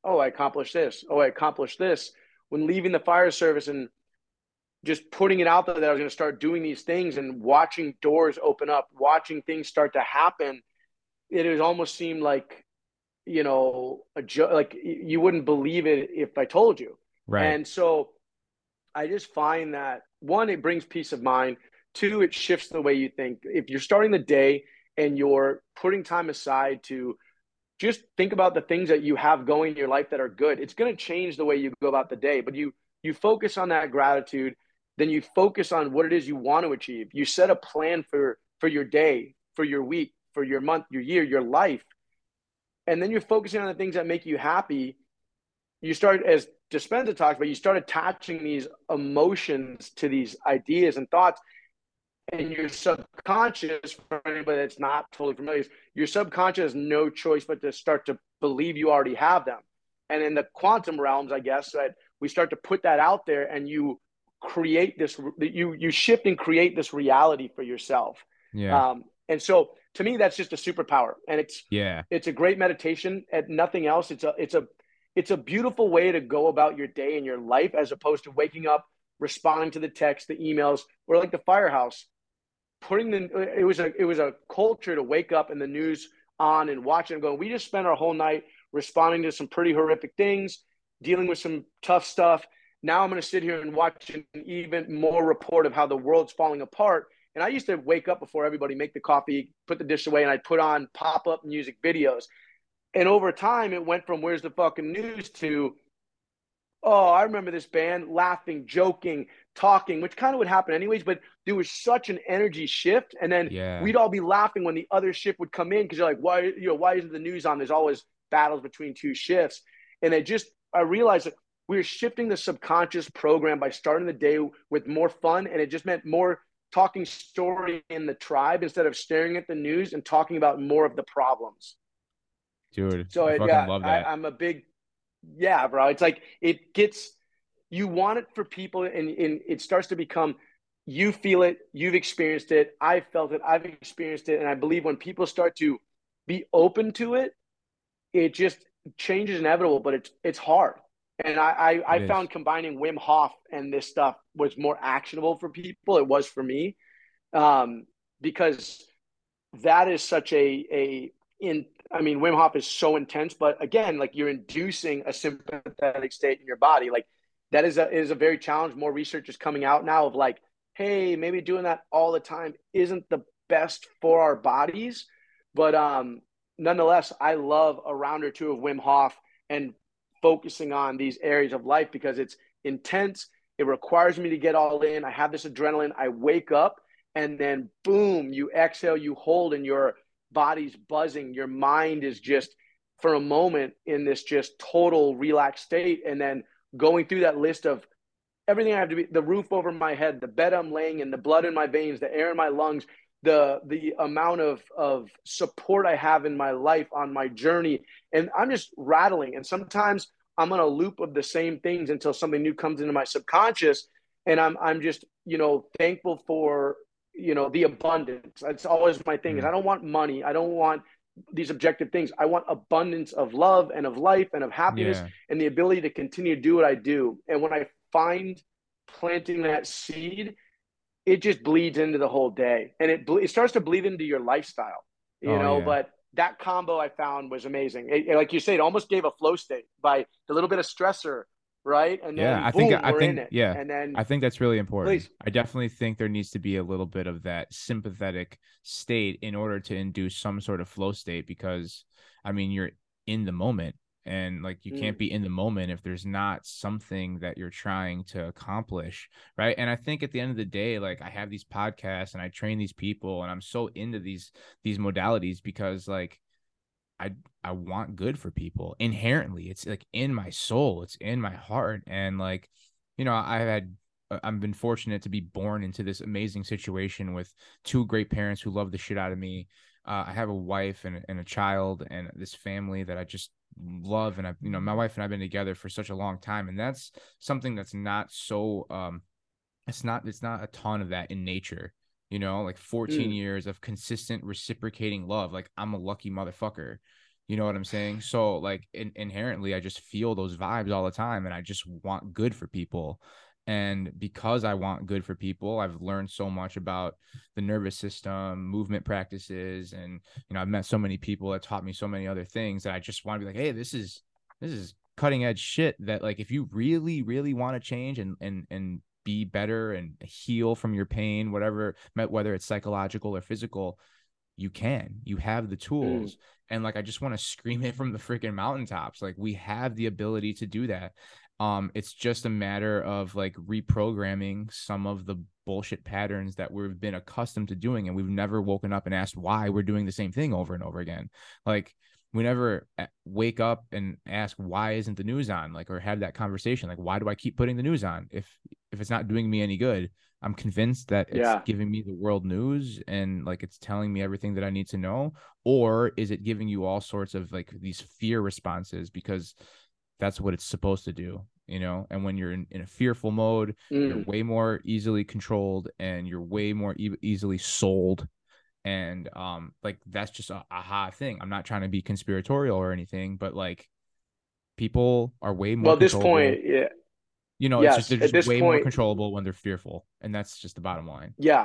Oh, I accomplished this. Oh, I accomplished this. When leaving the fire service and just putting it out there that I was going to start doing these things and watching doors open up, watching things start to happen, it has almost seemed like, you know, a joke. Like you wouldn't believe it if I told you. Right. And so I just find that one, it brings peace of mind. Two, it shifts the way you think. If you're starting the day and you're putting time aside to just think about the things that you have going in your life that are good, it's going to change the way you go about the day. But you focus on that gratitude, then you focus on what it is you want to achieve. You set a plan for your day, for your week, for your month, your year, your life, and then you're focusing on the things that make you happy. You start, as Dispenza talks about, you start attaching these emotions to these ideas and thoughts, and your subconscious, for anybody that's not totally familiar, your subconscious has no choice but to start to believe you already have them. And in the quantum realms, I guess, that we start to put that out there, and you create this, you shift and create this reality for yourself. Yeah. And so to me, that's just a superpower, and Yeah. it's a great meditation at nothing else. It's a beautiful way to go about your day and your life, as opposed to waking up, responding to the text, the emails, or like the firehouse, it was a culture to wake up and the news on and watch it and go, we just spent our whole night responding to some pretty horrific things, dealing with some tough stuff. Now I'm going to sit here and watch an even more report of how the world's falling apart. And I used to wake up before everybody, make the coffee, put the dish away, and I'd put on pop-up music videos. And over time, it went from where's the fucking news to, oh, I remember this band, laughing, joking, talking, which kind of would happen anyways, but there was such an energy shift. And then Yeah. we'd all be laughing when the other shift would come in, because you're like, why isn't the news on? There's always battles between two shifts. And I realized that we were shifting the subconscious program by starting the day with more fun. And it just meant more talking story in the tribe instead of staring at the news and talking about more of the problems. Dude, So I fucking love that. I'm a big, yeah, bro. It's like you want it for people, and it starts to become, you feel it, you've experienced it, I've felt it, I've experienced it. And I believe when people start to be open to it, it just changes inevitable, but it's hard. And I It is. found combining Wim Hof and this stuff was more actionable for people. It was for me, because that is such I mean, Wim Hof is so intense, but again, like you're inducing a sympathetic state in your body. Like that is a very challenge. More research is coming out now of like, hey, maybe doing that all the time isn't the best for our bodies. But nonetheless, I love a round or two of Wim Hof and focusing on these areas of life, because it's intense. It requires me to get all in. I have this adrenaline. I wake up, and then boom, you exhale, you hold, and your body's buzzing. Your mind is just for a moment in this just total relaxed state. And then going through that list of everything I have to be, the roof over my head, the bed I'm laying in, the blood in my veins, the air in my lungs, the amount of support I have in my life on my journey. And I'm just rattling. And sometimes I'm on a loop of the same things until something new comes into my subconscious. And I'm just, thankful for, the abundance. That's always my thing, is I don't want money. I don't want these objective things. I want abundance of love and of life and of happiness, Yeah. and the ability to continue to do what I do. And when I find planting that seed, it just bleeds into the whole day, and it starts to bleed into your lifestyle, Oh yeah. but that combo I found was amazing. Like you said, it almost gave a flow state by the little bit of stressor, right? And Yeah, then boom, we're in it. yeah, And then I think that's really important. please. I definitely think there needs to be a little bit of that sympathetic state in order to induce some sort of flow state, because I mean, you're in the moment, and like you can't Mm, be in the moment if there's not something that you're trying to accomplish, right? And I think at the end of the day, like I have these podcasts and I train these people, and I'm so into these modalities because like I I want good for people inherently. It's like in my soul, it's in my heart. And like, I've been fortunate to be born into this amazing situation with two great parents who love the shit out of me. I have a wife and a child and this family that I just love. And my wife and I've been together for such a long time. And that's something that's not so, it's not a ton of that in nature, like 14 mm, years of consistent reciprocating love. Like I'm a lucky motherfucker, You know what I'm saying? So like inherently, I just feel those vibes all the time, and I just want good for people. And because I want good for people, I've learned so much about the nervous system, movement practices, and I've met so many people that taught me so many other things that I just want to be like, hey, this is cutting edge shit. That like, if you really, really want to change and be better and heal from your pain, whether it's psychological or physical, you have the Mm. tools. And like, I just want to scream it from the freaking mountaintops. Like, we have the ability to do that. It's just a matter of like reprogramming some of the bullshit patterns that we've been accustomed to doing, and we've never woken up and asked why we're doing the same thing over and over again. Like, we never wake up and ask, why isn't the news on? Like, or have that conversation, like, why do I keep putting the news on if it's not doing me any good? I'm convinced that it's Yeah. giving me the world news and like it's telling me everything that I need to know. Or is it giving you all sorts of like these fear responses because that's what it's supposed to do, And when you're in a fearful mode, you're Mm. way more easily controlled and you're way more easily sold. And like, that's just a aha thing. I'm not trying to be conspiratorial or anything, but like, people are way more Well, at this controllable. point, yeah, It's just, yes. they're At just this way more point, controllable when they're fearful, and that's just the bottom line. yeah.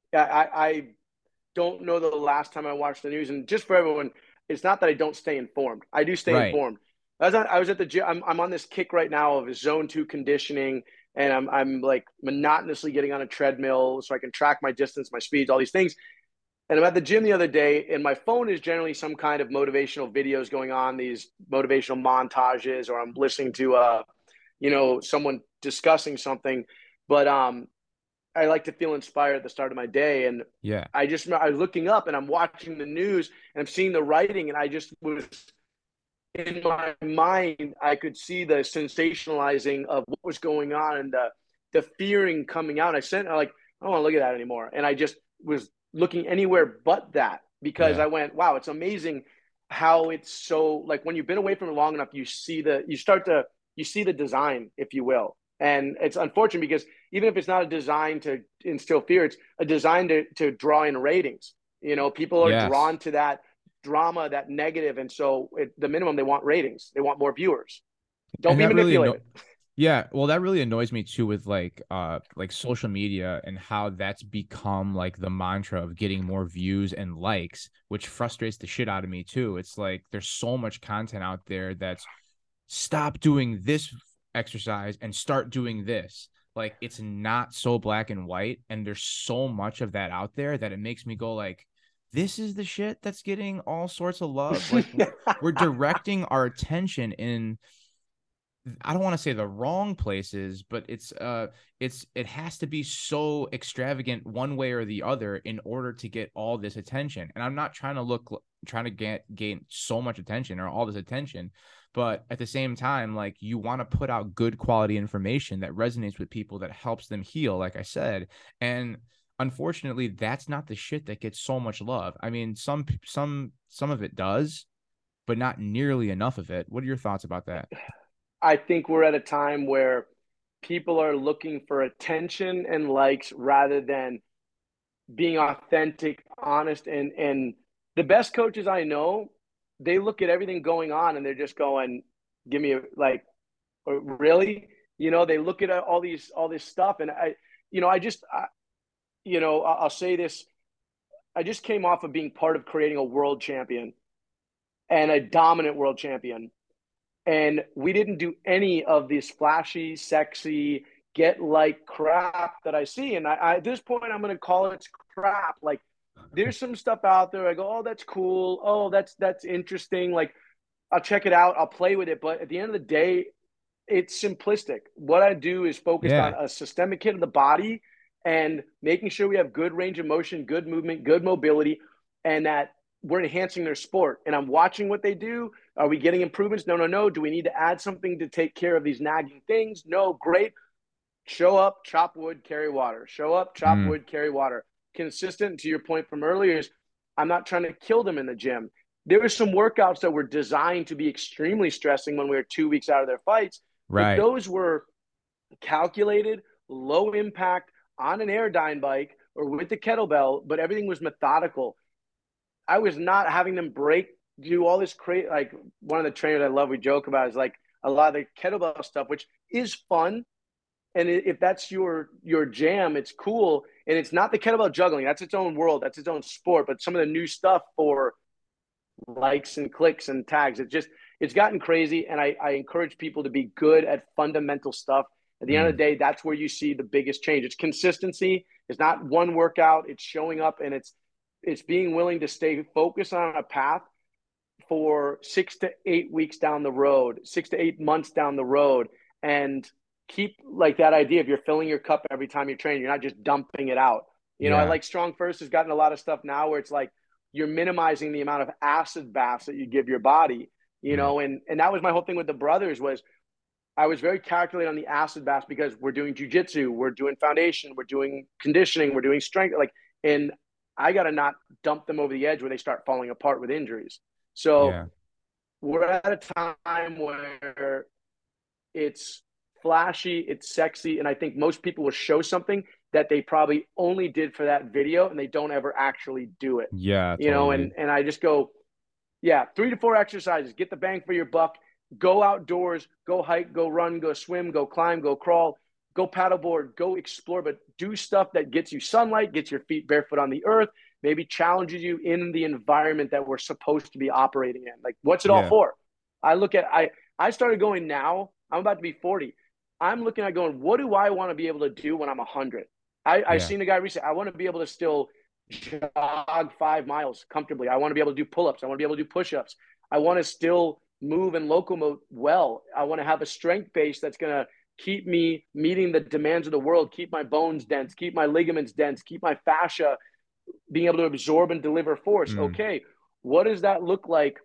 I don't know the last time I watched the news. And just for everyone, it's not that I don't stay informed. I do stay Right. informed. I was at the gym. I'm on this kick right now of zone 2 conditioning, and I'm like monotonously getting on a treadmill so I can track my distance, my speeds, all these things. And I'm at the gym the other day, and my phone is generally some kind of motivational videos going on, these motivational montages, or I'm listening to someone discussing something. But I like to feel inspired at the start of my day. And Yeah. I was looking up and I'm watching the news and I'm seeing the writing, and I just was in my mind, I could see the sensationalizing of what was going on and the fearing coming out. I like, I don't want to look at that anymore. And I just was looking anywhere but that, because Yeah. I went, wow, it's amazing how it's so, like, when you've been away from it long enough, you see the design, if you will. And it's unfortunate because even if it's not a design to instill fear, it's a design to draw in ratings. People are Yes. drawn to that drama, that negative, and so the minimum, they want ratings, they want more viewers. Don't And be that really manipulated. yeah, well, that really annoys me too with like social media and how that's become like the mantra of getting more views and likes, which frustrates the shit out of me too. It's like there's so much content out there that's stop doing this exercise and start doing this. Like, it's not so black and white, and there's so much of that out there that it makes me go like, this is the shit that's getting all sorts of love. Like, we're directing our attention in, I don't want to say the wrong places, but it has to be so extravagant one way or the other in order to get all this attention. And I'm not trying to gain so much attention or all this attention, but at the same time, like, you want to put out good quality information that resonates with people, that helps them heal, like I said. And unfortunately, that's not the shit that gets so much love. I mean, some of it does, but not nearly enough of it. What are your thoughts about that? I think we're at a time where people are looking for attention and likes rather than being authentic, honest, and the best coaches I know, they look at everything going on and they're just going, give me a, like, really, they look at all this stuff. And I'll say this, I just came off of being part of creating a world champion and a dominant world champion. And we didn't do any of this flashy, sexy, get like crap that I see. And at this point, I'm going to call it crap. Like, there's some stuff out there. I go, oh, that's cool. Oh, that's interesting. Like, I'll check it out. I'll play with it. But at the end of the day, it's simplistic. What I do is focused on Yeah. a systemic hit of the body and making sure we have good range of motion, good movement, good mobility, and that we're enhancing their sport. And I'm watching what they do. Are we getting improvements? No, no, no. Do we need to add something to take care of these nagging things? No, great. Show up, chop wood, carry water. Show up, chop Mm, wood, carry water. Consistent, to your point from earlier, is I'm not trying to kill them in the gym. There were some workouts that were designed to be extremely stressing when we were 2 weeks out of their fights, but right. those were calculated, low impact on an Airdyne bike or with the kettlebell, but everything was methodical. I was not having them break do all this crazy, like one of the trainers I love, we joke about is like a lot of the kettlebell stuff, which is fun. And if that's your jam, it's cool. And it's not the kettlebell juggling. That's its own world. That's its own sport. But some of the new stuff for likes and clicks and tags, it's gotten crazy. And I encourage people to be good at fundamental stuff. At the end of the day, that's where you see the biggest change. It's consistency. It's not one workout. It's showing up, and it's being willing to stay focused on a path for 6 to 8 weeks down the road, 6 to 8 months down the road, and keep like that idea of you're filling your cup every time you train. You're not just dumping it out. You know, I like Strong First has gotten a lot of stuff now where it's like you're minimizing the amount of acid baths that you give your body, you know, and that was my whole thing with the brothers was I was very calculated on the acid baths because we're doing jujitsu, we're doing foundation, we're doing conditioning, we're doing strength, like, and I got to not dump them over the edge where they start falling apart with injuries. So we're at a time where it's flashy, it's sexy, and I think most people will show something that they probably only did for that video and they don't ever actually do it. Yeah, you know, and I just go, 3 to 4 exercises, get the bang for your buck, go outdoors, go hike, go run, go swim, go climb, go crawl, go paddleboard, go explore, but do stuff that gets you sunlight, gets your feet barefoot on the earth, maybe challenges you in the environment that we're supposed to be operating in. Like, what's it all for? I started going now, I'm about to be 40. I'm looking at going, what do I want to be able to do when I'm 100? I've seen a guy recently. I want to be able to still jog 5 miles comfortably. I want to be able to do pull-ups. I want to be able to do push-ups. I want to still move and locomote well. I want to have a strength base that's going to keep me meeting the demands of the world, keep my bones dense, keep my ligaments dense, keep my fascia being able to absorb and deliver force. Okay, what does that look like?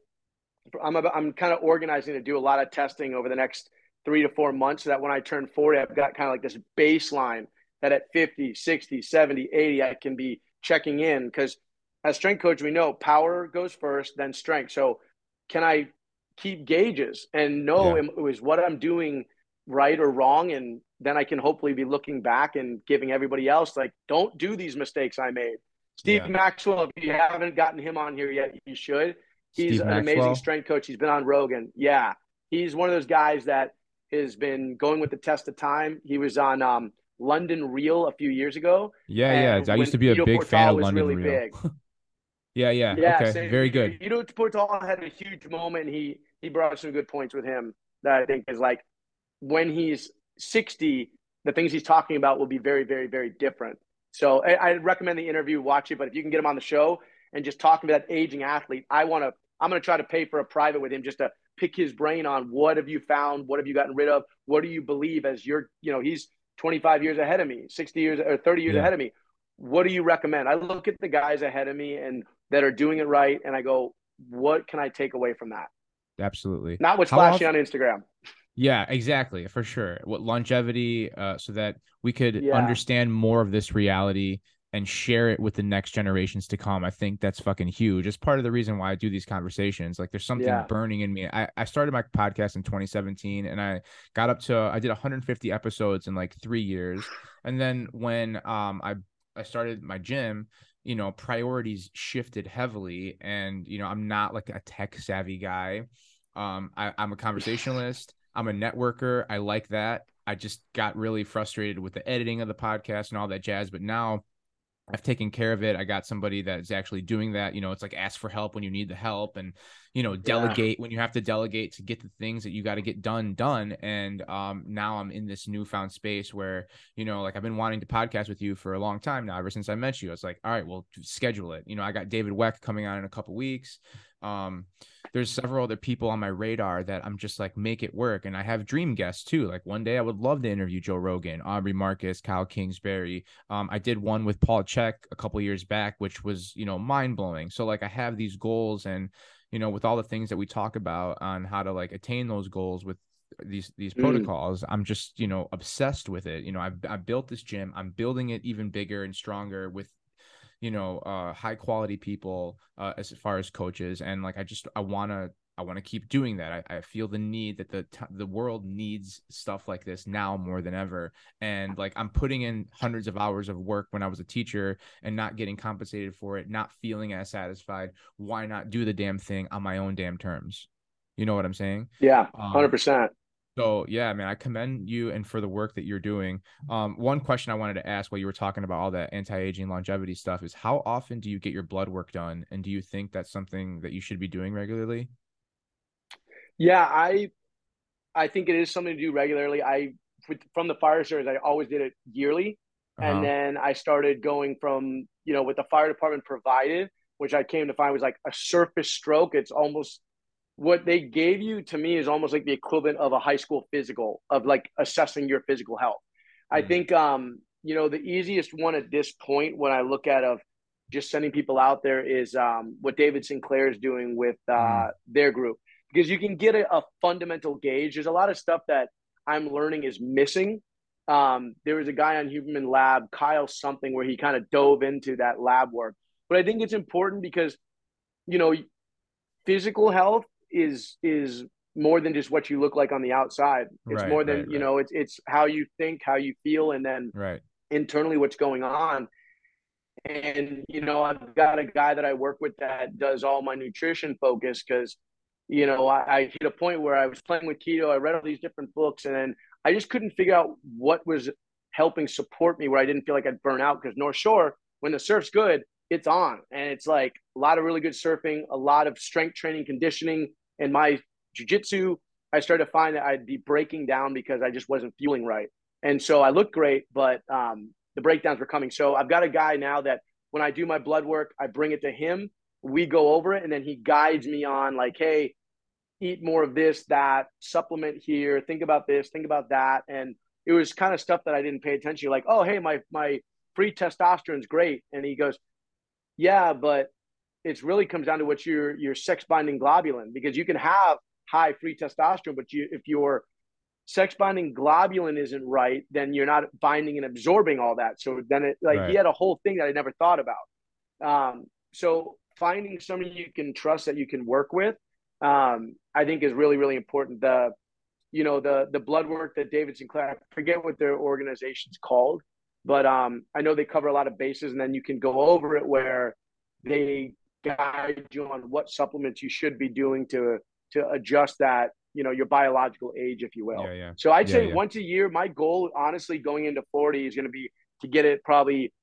I'm kind of organizing to do a lot of testing over the next 3 to 4 months so that when I turn 40, I've got kind of like this baseline that at 50, 60, 70, 80, I can be checking in. Because as strength coach, we know power goes first, then strength. So can I keep gauges and know is what I'm doing right or wrong? And then I can hopefully be looking back and giving everybody else, like, don't do these mistakes I made. Steve Maxwell, if you haven't gotten him on here yet, you should. He's an amazing strength coach. He's been on Rogan. Yeah. He's one of those guys that has been going with the test of time. He was on London Real a few years ago. I used to be a big fan of London Real. Big. Yeah. Okay. So very good. Ido Portal had a huge moment. He brought some good points with him that I think is like when he's 60, the things he's talking about will be very, very, very different. So I recommend the interview, watch it. But if you can get him on the show and just talking to that aging athlete, I'm going to try to pay for a private with him just to pick his brain on what have you found? What have you gotten rid of? What do you believe as he's 25 years ahead of me, 60 years or 30 years ahead of me. What do you recommend? I look at the guys ahead of me and that are doing it right. And I go, what can I take away from that? Absolutely. Not what's flashy on Instagram. Yeah, exactly. For sure. What longevity, so that we could understand more of this reality and share it with the next generations to come. I think that's fucking huge. It's part of the reason why I do these conversations. Like there's something burning in me. I started my podcast in 2017 and I did 150 episodes in like 3 years. And then when I started my gym, priorities shifted heavily and, I'm not like a tech savvy guy. I'm a conversationalist. I'm a networker. I like that. I just got really frustrated with the editing of the podcast and all that jazz. But now I've taken care of it. I got somebody that's actually doing that. It's like ask for help when you need the help and, delegate when you have to delegate to get the things that you got to get done. And now I'm in this newfound space where, like I've been wanting to podcast with you for a long time now, ever since I met you. It's like, all right, well, schedule it. I got David Weck coming on in a couple weeks. There's several other people on my radar that I'm just like, make it work. And I have dream guests too. Like one day I would love to interview Joe Rogan, Aubrey Marcus, Kyle Kingsbury. I did one with Paul Chek a couple years back, which was, mind blowing. So like I have these goals and, with all the things that we talk about on how to like attain those goals with these protocols, I'm just, obsessed with it. I've built this gym. I'm building it even bigger and stronger with, high quality people as far as coaches. And like, I want to I want to keep doing that. I feel the need that the world needs stuff like this now more than ever. And like, I'm putting in hundreds of hours of work when I was a teacher and not getting compensated for it, not feeling as satisfied. Why not do the damn thing on my own damn terms? You know what I'm saying? Yeah, 100%. So yeah, man, I commend you and for the work that you're doing. One question I wanted to ask while you were talking about all that anti-aging longevity stuff is, how often do you get your blood work done? And do you think that's something that you should be doing regularly? Yeah, I think it is something to do regularly. From the fire service, I always did it yearly. And Uh-huh. then I started going from, what the fire department provided, which I came to find was like a surface stroke. It's almost what they gave you to me is almost like the equivalent of a high school physical of like assessing your physical health. I Mm. think, the easiest one at this point when I look at of just sending people out there is what David Sinclair is doing with Mm. their group, because you can get a fundamental gauge. There's a lot of stuff that I'm learning is missing. There was a guy on Human Lab, Kyle something, where he kind of dove into that lab work. But I think it's important because, you know, physical health is more than just what you look like on the outside. It's Right, more right, than, right, it's how you think, how you feel, and then right. internally what's going on. And, I've got a guy that I work with that does all my nutrition focus because, I hit a point where I was playing with keto. I read all these different books, and then I just couldn't figure out what was helping support me where I didn't feel like I'd burn out. Because North Shore, when the surf's good, it's on. And it's like a lot of really good surfing, a lot of strength training, conditioning. And my jujitsu, I started to find that I'd be breaking down because I just wasn't feeling right. And so I looked great, but the breakdowns were coming. So I've got a guy now that when I do my blood work, I bring it to him. We go over it, and then he guides me on like, hey, eat more of this, that, supplement here, think about this, think about that. And it was kind of stuff that I didn't pay attention to. Like, oh, hey, my free testosterone's great. And he goes, yeah, but it's really comes down to what your sex binding globulin, because you can have high free testosterone, but if your sex binding globulin isn't right, then you're not binding and absorbing all that. So then he Right. had a whole thing that I never thought about. So finding somebody you can trust that you can work with, I think is really, really important. The blood work that David Sinclair, I forget what their organization's called, but I know they cover a lot of bases, and then you can go over it where they guide you on what supplements you should be doing to adjust that, your biological age, if you will. Yeah, yeah. So I'd Yeah, say yeah. once a year. My goal, honestly, going into 40 is going to be to get it probably,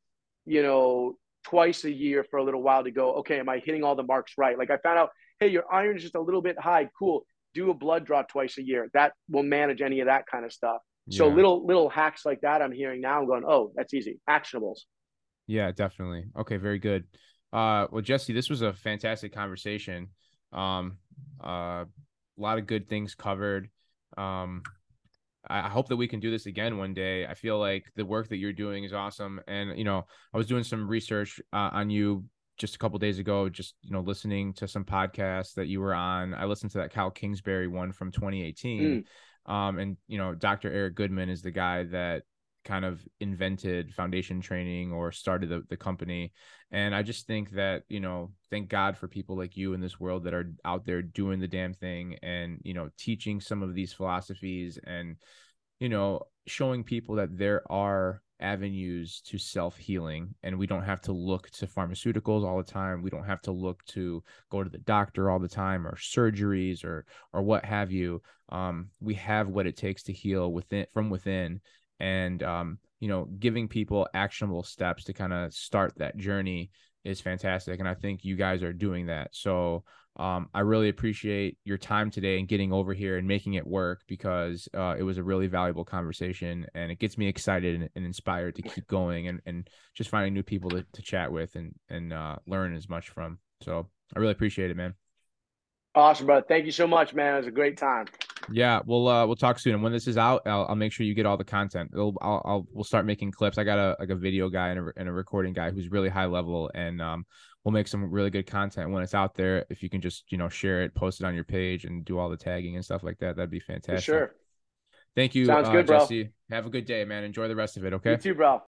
twice a year for a little while to go, okay, am I hitting all the marks right? Like I found out, hey, your iron is just a little bit high. Cool. Do a blood draw twice a year. That will manage any of that kind of stuff. So Yeah. little hacks like that I'm hearing now. I'm going, oh, that's easy. Actionables. Yeah, definitely. Okay, very good. Well, Jesse, this was a fantastic conversation. Um, a lot of good things covered. Um, I hope that we can do this again one day. I feel like the work that you're doing is awesome. And, I was doing some research on you just a couple days ago, just, listening to some podcasts that you were on. I listened to that Cal Kingsbury one from 2018. Mm, And, Dr. Eric Goodman is the guy that kind of invented foundation training or started the company. And I just think that, thank God for people like you in this world that are out there doing the damn thing and, teaching some of these philosophies and, showing people that there are avenues to self-healing and we don't have to look to pharmaceuticals all the time. We don't have to look to go to the doctor all the time or surgeries or what have you. We have what it takes to heal from within. And giving people actionable steps to kind of start that journey is fantastic. And I think you guys are doing that. So I really appreciate your time today and getting over here and making it work, because it was a really valuable conversation and it gets me excited and inspired to keep going and just finding new people to chat with and learn as much from. So I really appreciate it, man. awesome, brother. Thank you so much, man. It was a great time. Yeah, we'll talk soon. And when this is out, I'll make sure you get all the content. We'll start making clips. I got a video guy and a recording guy who's really high level, and we'll make some really good content when it's out there. If you can just share it, post it on your page, and do all the tagging and stuff like that, that'd be For fantastic. sure. Thank you, Sounds good, bro. Jesse. Have a good day, man. Enjoy the rest of it. You Okay. too, bro.